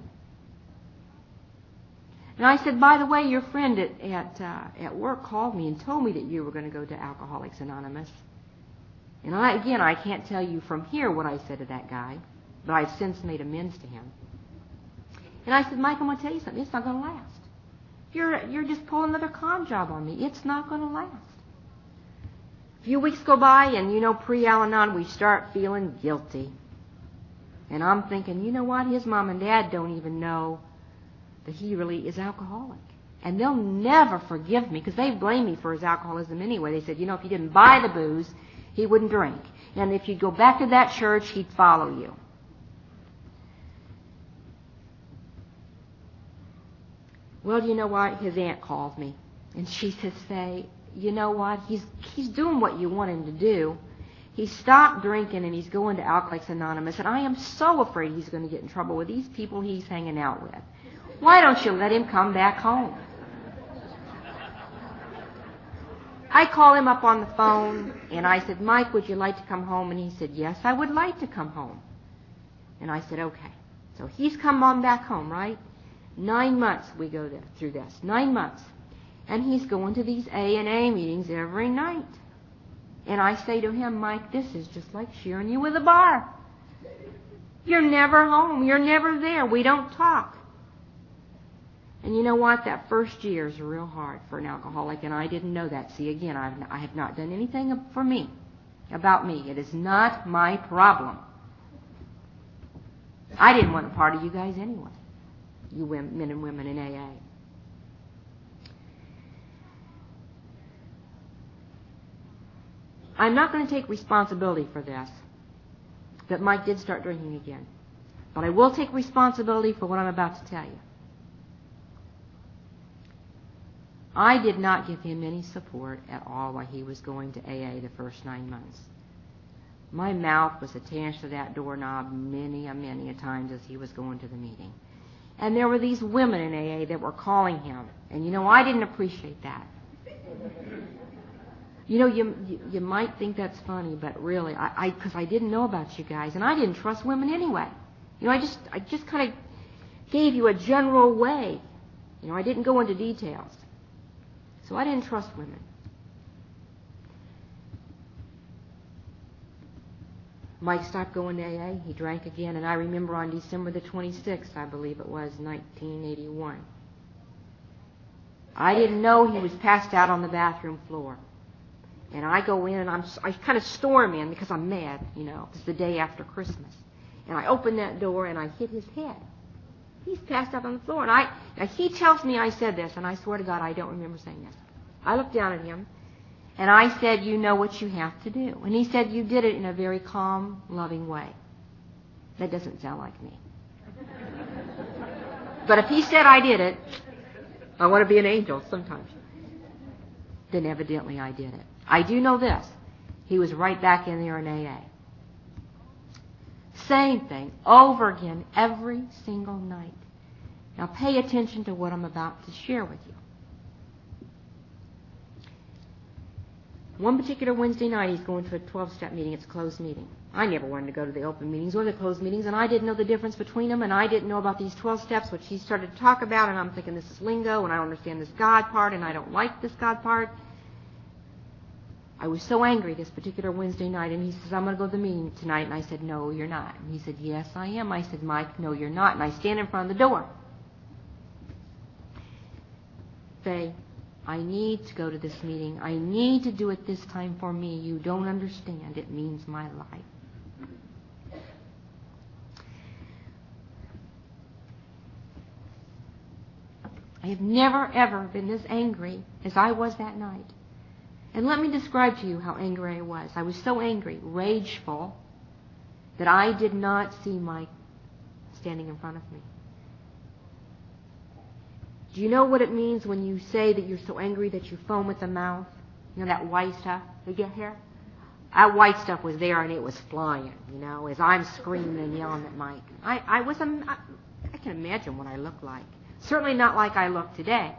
And I said, by the way, your friend at work called me and told me that you were going to go to Alcoholics Anonymous. And I can't tell you from here what I said to that guy, but I've since made amends to him. And I said, Mike, I'm going to tell you something. It's not going to last. You're just pulling another con job on me. It's not going to last. A few weeks go by, and pre-Al-Anon, we start feeling guilty. And I'm thinking, you know what? His mom and dad don't even know that he really is alcoholic. And they'll never forgive me because they blame me for his alcoholism anyway. They said, if you didn't buy the booze, he wouldn't drink. And if you'd go back to that church, he'd follow you. Well, you know what? His aunt called me. And she says, you know what? He's doing what you want him to do. He stopped drinking and he's going to Alcoholics Anonymous. And I am so afraid he's going to get in trouble with these people he's hanging out with. Why don't you let him come back home? I call him up on the phone, and I said, Mike, would you like to come home? And he said, yes, I would like to come home. And I said, okay. So he's come on back home, right? 9 months we go through this. 9 months. And he's going to these A&A meetings every night. And I say to him, Mike, this is just like sharing you with a bar. You're never home. You're never there. We don't talk. And you know what? That first year is real hard for an alcoholic, and I didn't know that. See, again, I have not done anything for me, about me. It is not my problem. I didn't want a part of you guys anyway, you men and women in AA. I'm not going to take responsibility for this, that Mike did start drinking again. But I will take responsibility for what I'm about to tell you. I did not give him any support at all while he was going to AA the first 9 months. My mouth was attached to that doorknob many a times as he was going to the meeting. And there were these women in AA that were calling him. And I didn't appreciate that. You might think that's funny, but really, because I didn't know about you guys, and I didn't trust women anyway. I just kind of gave you a general way. I didn't go into details. So I didn't trust women. Mike stopped going to AA. He drank again, and I remember on December the 26th, I believe it was, 1981. I didn't know he was passed out on the bathroom floor. And I go in, and I kind of storm in because I'm mad, It's the day after Christmas. And I open that door, and I hit his head. He's passed out on the floor. And he tells me I said this, and I swear to God I don't remember saying this. I looked down at him, and I said, you know what you have to do. And he said, you did it in a very calm, loving way. That doesn't sound like me. But if he said I did it, I want to be an angel sometimes. Then evidently I did it. I do know this. He was right back in there in AA. Same thing, over again, every single night. Now pay attention to what I'm about to share with you. One particular Wednesday night, he's going to a 12-step meeting. It's a closed meeting. I never wanted to go to the open meetings or the closed meetings, and I didn't know the difference between them, and I didn't know about these 12 steps, which he started to talk about, and I'm thinking this is lingo, and I don't understand this God part, and I don't like this God part. I was so angry this particular Wednesday night, and he says, I'm going to go to the meeting tonight, and I said, no, you're not. And he said, yes, I am. I said, Mike, no, you're not, and I stand in front of the door. Faye, I need to go to this meeting. I need to do it this time for me. You don't understand. It means my life. I have never, ever been this angry as I was that night. And let me describe to you how angry I was. I was so angry, rageful, that I did not see Mike standing in front of me. Do you know what it means when you say that you're so angry that you foam at the mouth? You know that white stuff you get here? That white stuff was there and it was flying, as I'm screaming and yelling at Mike. I can imagine what I looked like. Certainly not like I look today.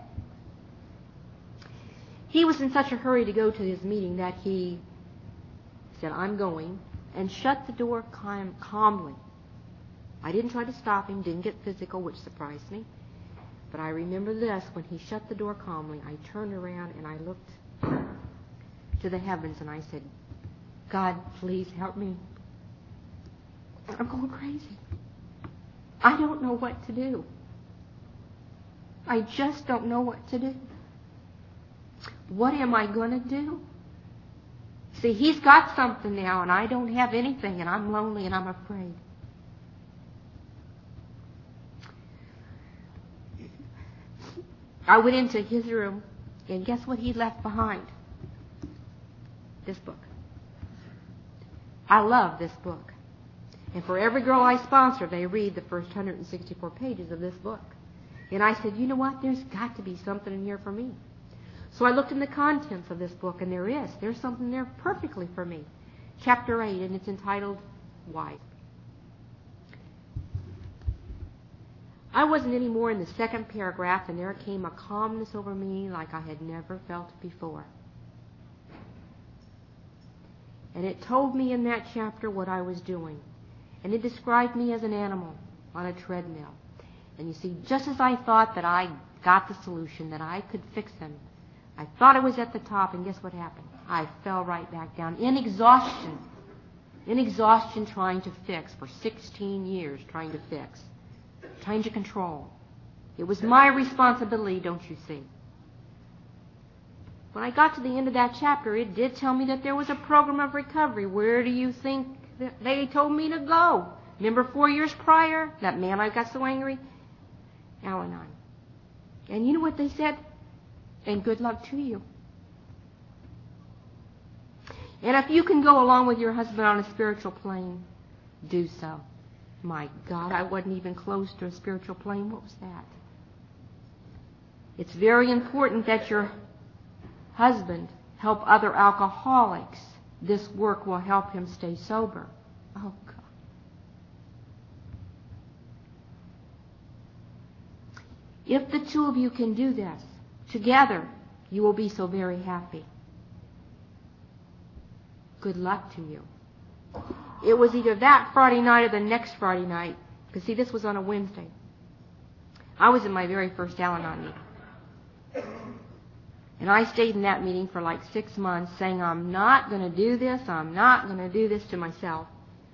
He was in such a hurry to go to his meeting that he said, I'm going, and shut the door calmly. I didn't try to stop him, didn't get physical, which surprised me. But I remember this, when he shut the door calmly, I turned around and I looked to the heavens and I said, God, please help me. I'm going crazy. I don't know what to do. I just don't know what to do. What am I going to do? See, he's got something now and I don't have anything and I'm lonely and I'm afraid. I went into his room, and guess what he left behind? This book. I love this book. And for every girl I sponsor, they read the first 164 pages of this book. And I said, you know what? There's got to be something in here for me. So I looked in the contents of this book, and there's something there perfectly for me. Chapter 8, and it's entitled, Why? I wasn't any more in the second paragraph, and there came a calmness over me like I had never felt before. And it told me in that chapter what I was doing. And it described me as an animal on a treadmill. And you see, just as I thought that I got the solution, that I could fix him, I thought I was at the top, and guess what happened? I fell right back down in exhaustion. In exhaustion trying to fix, for 16 years trying to fix. Trying to control. It was my responsibility, don't you see? When I got to the end of that chapter, it did tell me that there was a program of recovery. Where do you think that they told me to go? Remember 4 years prior, that man I got so angry? Al-Anon. And you know what they said? And good luck to you. And if you can go along with your husband on a spiritual plane, do so. My God, I wasn't even close to a spiritual plane. What was that? It's very important that your husband help other alcoholics. This work will help him stay sober. Oh, God. If the two of you can do this together, you will be so very happy. Good luck to you. It was either that Friday night or the next Friday night. Because, see, this was on a Wednesday. I was in my very first Al-Anon meeting. And I stayed in that meeting for like 6 months saying, I'm not going to do this. I'm not going to do this to myself.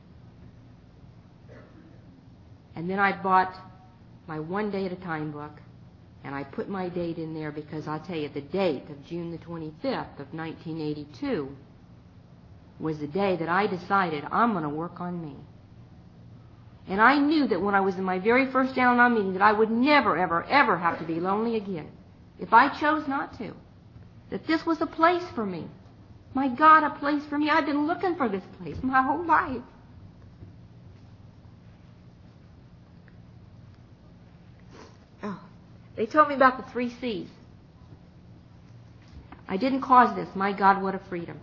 And then I bought my One Day at a Time book. And I put my date in there because I'll tell you, the date of June the 25th of 1982 was the day that I decided I'm going to work on me. And I knew that when I was in my very first Al-Anon meeting that I would never, ever, ever have to be lonely again if I chose not to. That this was a place for me. My God, a place for me. I've been looking for this place my whole life. Oh, they told me about the 3 C's. I didn't cause this. My God, what a freedom.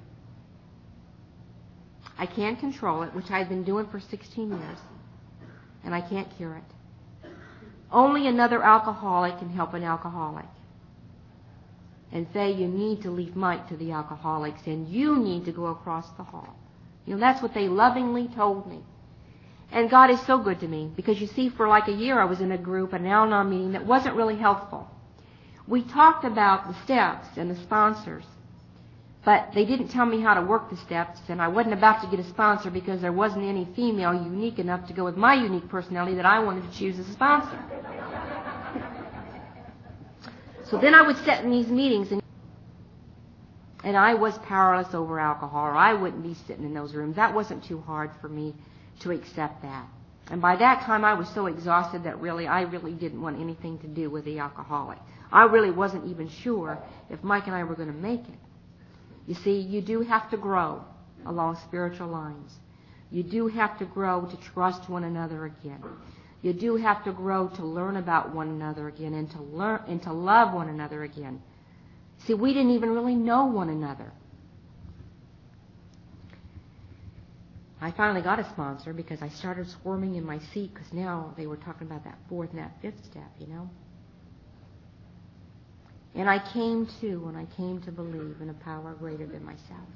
I can't control it, which I've been doing for 16 years, and I can't cure it. Only another alcoholic can help an alcoholic. And Faye, you need to leave Mike to the alcoholics, and you need to go across the hall. That's what they lovingly told me. And God is so good to me, because you see, for like a year I was in a group, an Al-Anon meeting that wasn't really helpful. We talked about the steps and the sponsors, but they didn't tell me how to work the steps, and I wasn't about to get a sponsor because there wasn't any female unique enough to go with my unique personality that I wanted to choose as a sponsor. So then I would sit in these meetings, and I was powerless over alcohol, or I wouldn't be sitting in those rooms. That wasn't too hard for me to accept that. And by that time, I was so exhausted that I really didn't want anything to do with the alcoholic. I really wasn't even sure if Mike and I were going to make it. You see, you do have to grow along spiritual lines. You do have to grow to trust one another again. You do have to grow to learn about one another again, and to love one another again. See, we didn't even really know one another. I finally got a sponsor because I started squirming in my seat, because now they were talking about that fourth and that fifth step, And I came to, when I came to believe in a power greater than myself.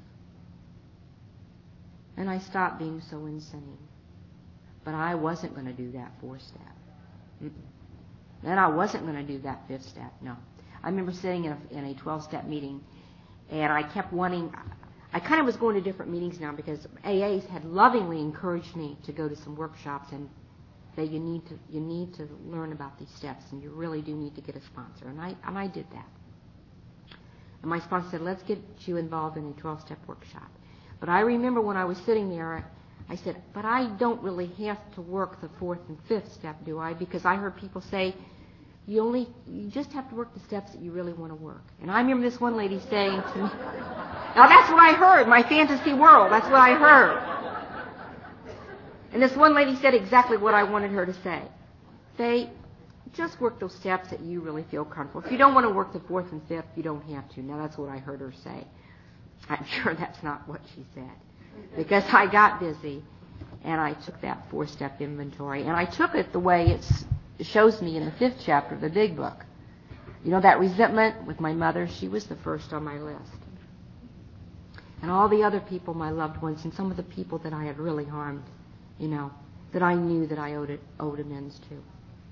And I stopped being so insane. But I wasn't going to do that fourth step. And I wasn't going to do that fifth step, no. I remember sitting in a 12-step meeting, and I kept wanting... I kind of was going to different meetings now because AAs had lovingly encouraged me to go to some workshops and say you need to learn about these steps, and you really do need to get a sponsor. And I did that. And my sponsor said, let's get you involved in a 12-step workshop. But I remember when I was sitting there, I said, but I don't really have to work the fourth and fifth step, do I? Because I heard people say, you just have to work the steps that you really want to work. And I remember this one lady saying to me, now that's what I heard, my fantasy world, that's what I heard. And this one lady said exactly what I wanted her to say. Say, just work those steps that you really feel comfortable. If you don't want to work the fourth and fifth, you don't have to. Now that's what I heard her say. I'm sure that's not what she said. Because I got busy, and I took that four-step inventory, and I took it the way it shows me in the 5th chapter of the Big Book. That resentment with my mother, she was the first on my list. And all the other people, my loved ones, and some of the people that I had really harmed, that I knew that I owed amends to.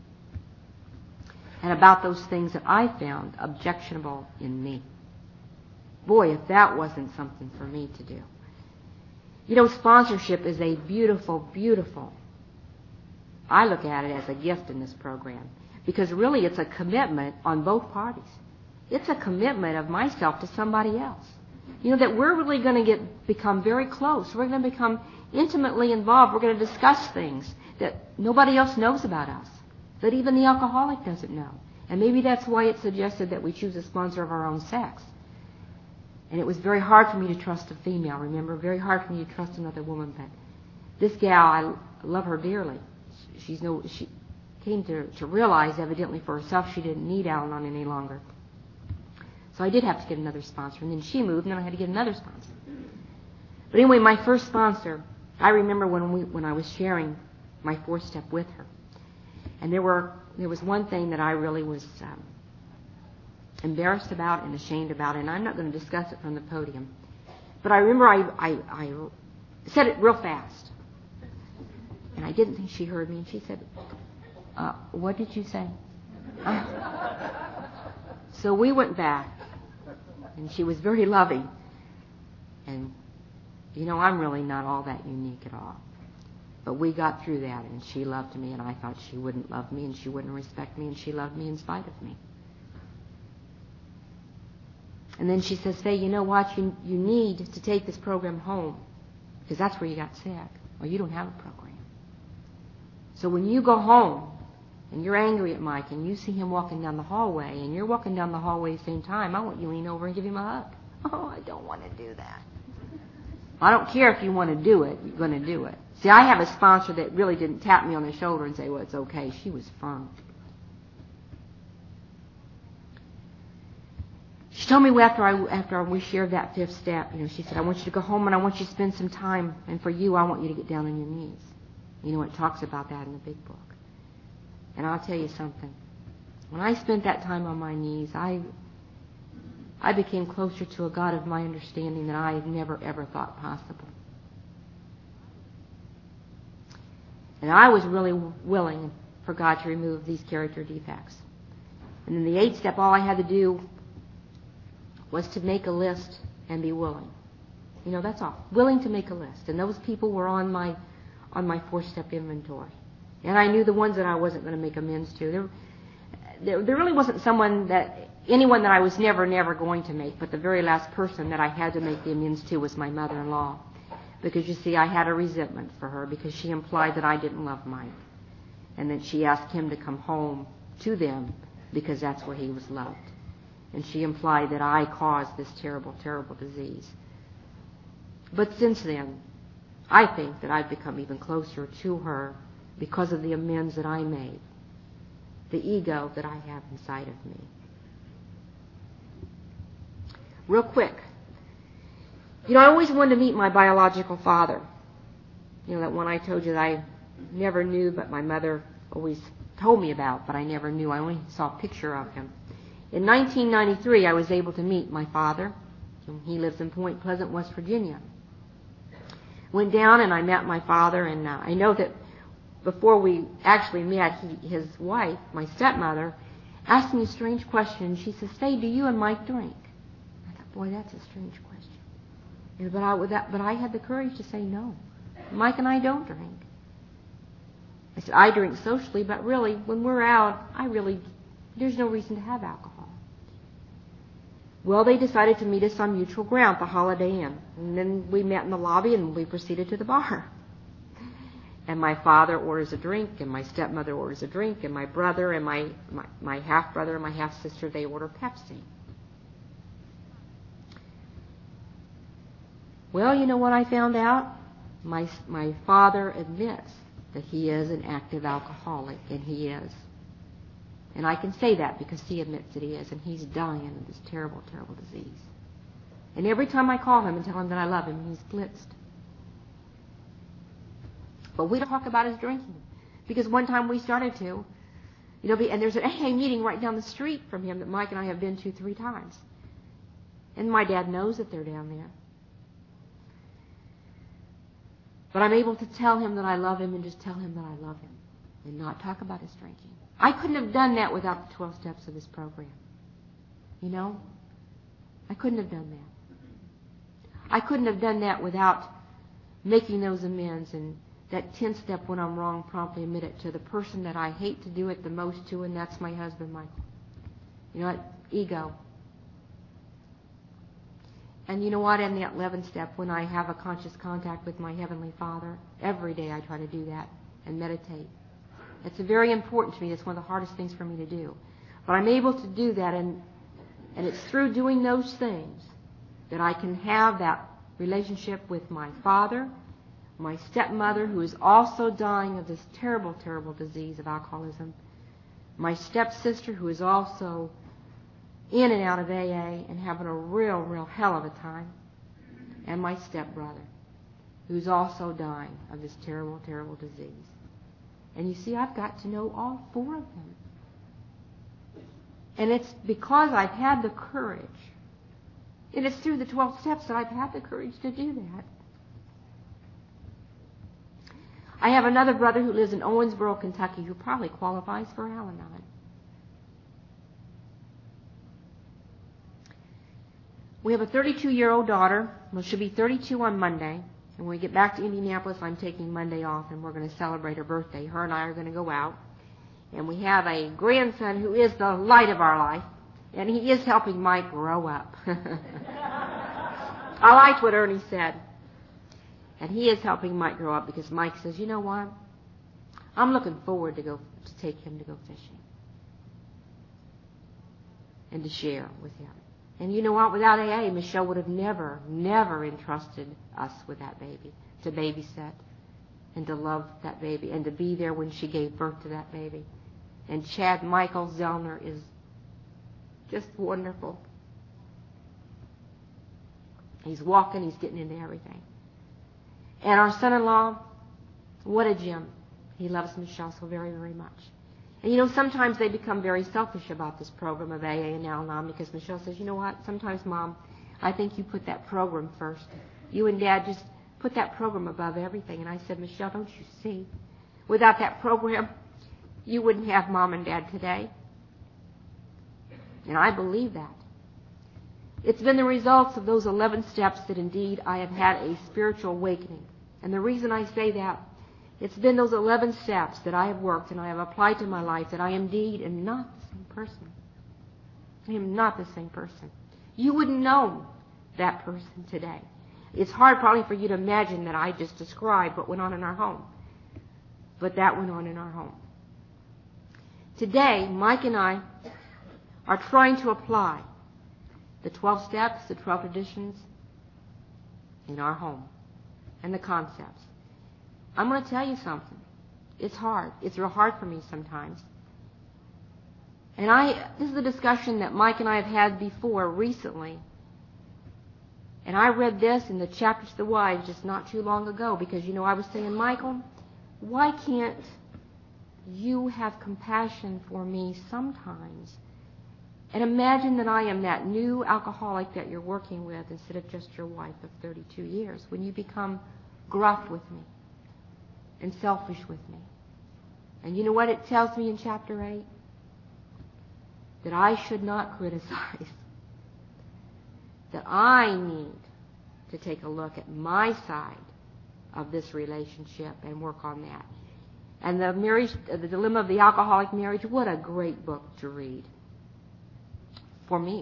And about those things that I found objectionable in me. Boy, if that wasn't something for me to do. Sponsorship is a beautiful, beautiful, I look at it as a gift in this program. Because really it's a commitment on both parties. It's a commitment of myself to somebody else. That we're really going to become very close. We're going to become intimately involved. We're going to discuss things that nobody else knows about us, that even the alcoholic doesn't know. And maybe that's why it's suggested that we choose a sponsor of our own sex. And it was very hard for me to trust a female, remember? Very hard for me to trust another woman. But this gal, I love her dearly. She came to realize, evidently for herself, she didn't need Al-Anon any longer. So I did have to get another sponsor. And then she moved, and then I had to get another sponsor. But anyway, my first sponsor, I remember when I was sharing my fourth step with her. And there was one thing that I really was embarrassed about and ashamed about, and I'm not going to discuss it from the podium. But I remember I said it real fast. And I didn't think she heard me, and she said, what did you say? So we went back, and she was very loving. And, I'm really not all that unique at all. But we got through that, and she loved me, and I thought she wouldn't love me, and she wouldn't respect me, and she loved me in spite of me. And then she says, Faye, you know what? You need to take this program home, because that's where you got sick. Well, you don't have a program. So when you go home, and you're angry at Mike, and you see him walking down the hallway, and you're walking down the hallway at the same time, I want you to lean over and give him a hug. Oh, I don't want to do that. I don't care if you want to do it, you're going to do it. See, I have a sponsor that really didn't tap me on the shoulder and say, well, it's okay. She was firm. She told me after we shared that fifth step, she said, I want you to go home and I want you to spend some time, and for you, I want you to get down on your knees. It talks about that in the Big Book. And I'll tell you something. When I spent that time on my knees, I became closer to a God of my understanding than I had never, ever thought possible. And I was really willing for God to remove these character defects. And in the 8th step, all I had to do was to make a list and be willing. You know, that's all. Willing to make a list. And those people were on my 4-step inventory. And I knew the ones that I wasn't going to make amends to. There really wasn't anyone that I was never going to make, but the very last person that I had to make the amends to was my mother-in-law. Because, you see, I had a resentment for her because she implied that I didn't love Mike. And that she asked him to come home to them because that's where he was loved. And she implied that I caused this terrible, terrible disease. But since then, I think that I've become even closer to her because of the amends that I made, the ego that I have inside of me. Real quick, you know, I always wanted to meet my biological father. You know, that one I told you that I never knew, but my mother always told me about, but I never knew. I only saw a picture of him. In 1993, I was able to meet my father. He lives in Point Pleasant, West Virginia. Went down and I met my father, and I know that before we actually met, his wife, my stepmother, asked me a strange question. She said, "Say, do you and Mike drink?" I thought, boy, that's a strange question. But I had the courage to say no. Mike and I don't drink. I said, I drink socially, but really, when we're out, there's no reason to have alcohol. Well, they decided to meet us on mutual ground, the Holiday Inn. And then we met in the lobby and we proceeded to the bar. And my father orders a drink, and my stepmother orders a drink, and my brother and my half-brother and my half-sister, they order Pepsi. Well, you know what I found out? My father admits that he is an active alcoholic, and he is. And I can say that because he admits that he is, and he's dying of this terrible, terrible disease. And every time I call him and tell him that I love him, he's blitzed. But we don't talk about his drinking, because one time we started to, you know, and there's an AA meeting right down the street from him that Mike and I have been to 3 times. And my dad knows that they're down there. But I'm able to tell him that I love him and just tell him that I love him and not talk about his drinking. I couldn't have done that without the 12 steps of this program. You know? I couldn't have done that. I couldn't have done that without making those amends, and that 10th step, when I'm wrong, promptly admit it to the person that I hate to do it the most to, and that's my husband, Michael. You know what? Ego. And you know what? In that 11th step, when I have a conscious contact with my Heavenly Father, every day I try to do that and meditate. It's very important to me. It's one of the hardest things for me to do. But I'm able to do that, and it's through doing those things that I can have that relationship with my father, my stepmother, who is also dying of this terrible, terrible disease of alcoholism, my stepsister, who is also in and out of AA and having a real, real hell of a time, and my stepbrother, who's also dying of this terrible, terrible disease. And you see, I've got to know all 4 of them. And it's because I've had the courage, and it's through the 12 steps that I've had the courage to do that. I have another brother who lives in Owensboro, Kentucky, who probably qualifies for Al-Anon. We have a 32-year-old daughter. Well, she'll be 32 on Monday. And when we get back to Indianapolis, I'm taking Monday off, and we're going to celebrate her birthday. Her and I are going to go out. And we have a grandson who is the light of our life, and he is helping Mike grow up. I liked what Ernie said. And he is helping Mike grow up because Mike says, you know what? I'm looking forward to take him to go fishing and to share with him. And you know what? Without AA, Michelle would have never, never entrusted us with that baby, to babysit and to love that baby and to be there when she gave birth to that baby. And Chad Michael Zellner is just wonderful. He's walking, he's getting into everything. And our son-in-law, what a gem. He loves Michelle so very, very much. And sometimes they become very selfish about this program of AA and Al-Anon because Michelle says, you know what, sometimes, Mom, I think you put that program first. You and Dad just put that program above everything. And I said, Michelle, don't you see? Without that program, you wouldn't have Mom and Dad today. And I believe that. It's been the results of those 11 steps that indeed I have had a spiritual awakening. And the reason I say that, it's been those 11 steps that I have worked and I have applied to my life that I indeed am not the same person. I am not the same person. You wouldn't know that person today. It's hard probably for you to imagine that I just described what went on in our home. But that went on in our home. Today, Mike and I are trying to apply the 12 steps, the 12 traditions in our home and the concepts. I'm going to tell you something. It's hard. It's real hard for me sometimes. And this is a discussion that Mike and I have had before recently. And I read this in the Chapters of the Wise just not too long ago because, I was saying, Michael, why can't you have compassion for me sometimes? And imagine that I am that new alcoholic that you're working with instead of just your wife of 32 years when you become gruff with me and selfish with me. And you know what it tells me in Chapter 8? That I should not criticize. That I need to take a look at my side of this relationship and work on that. And The Dilemma of the Alcoholic Marriage, what a great book to read. For me.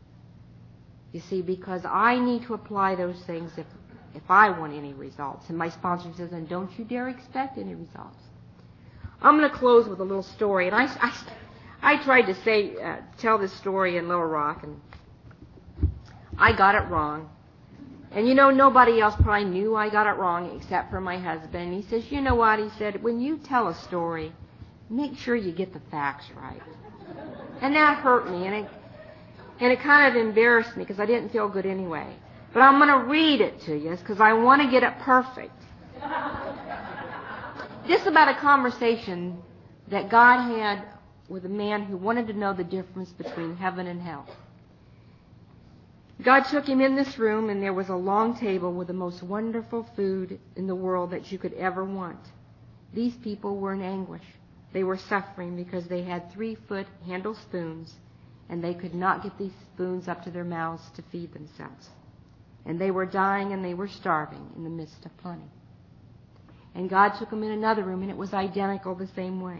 You see, because I need to apply those things if I want any results. And my sponsor says, and don't you dare expect any results. I'm going to close with a little story. And I tried to tell this story in Little Rock, and I got it wrong. And nobody else probably knew I got it wrong except for my husband. He says, you know what? He said, when you tell a story, make sure you get the facts right. And that hurt me, and it kind of embarrassed me because I didn't feel good anyway. But I'm going to read it to you because I want to get it perfect. This is about a conversation that God had with a man who wanted to know the difference between heaven and hell. God took him in this room, and there was a long table with the most wonderful food in the world that you could ever want. These people were in anguish. They were suffering because they had 3-foot handle spoons, and they could not get these spoons up to their mouths to feed themselves. And they were dying and they were starving in the midst of plenty. And God took them in another room, and it was identical the same way.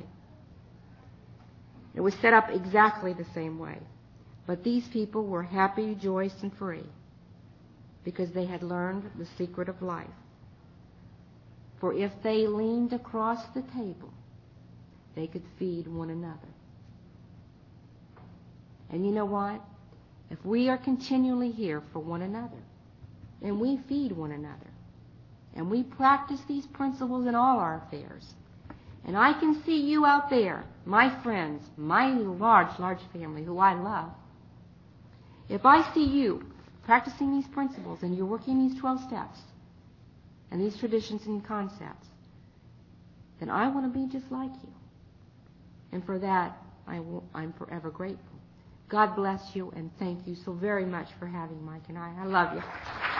It was set up exactly the same way. But these people were happy, joyous, and free because they had learned the secret of life. For if they leaned across the table, they could feed one another. And you know what? If we are continually here for one another, and we feed one another, and we practice these principles in all our affairs, and I can see you out there, my friends, my large, large family who I love, if I see you practicing these principles and you're working these 12 steps and these traditions and concepts, then I want to be just like you. And for that, I'm forever grateful. God bless you, and thank you so very much for having Mike and I. I love you.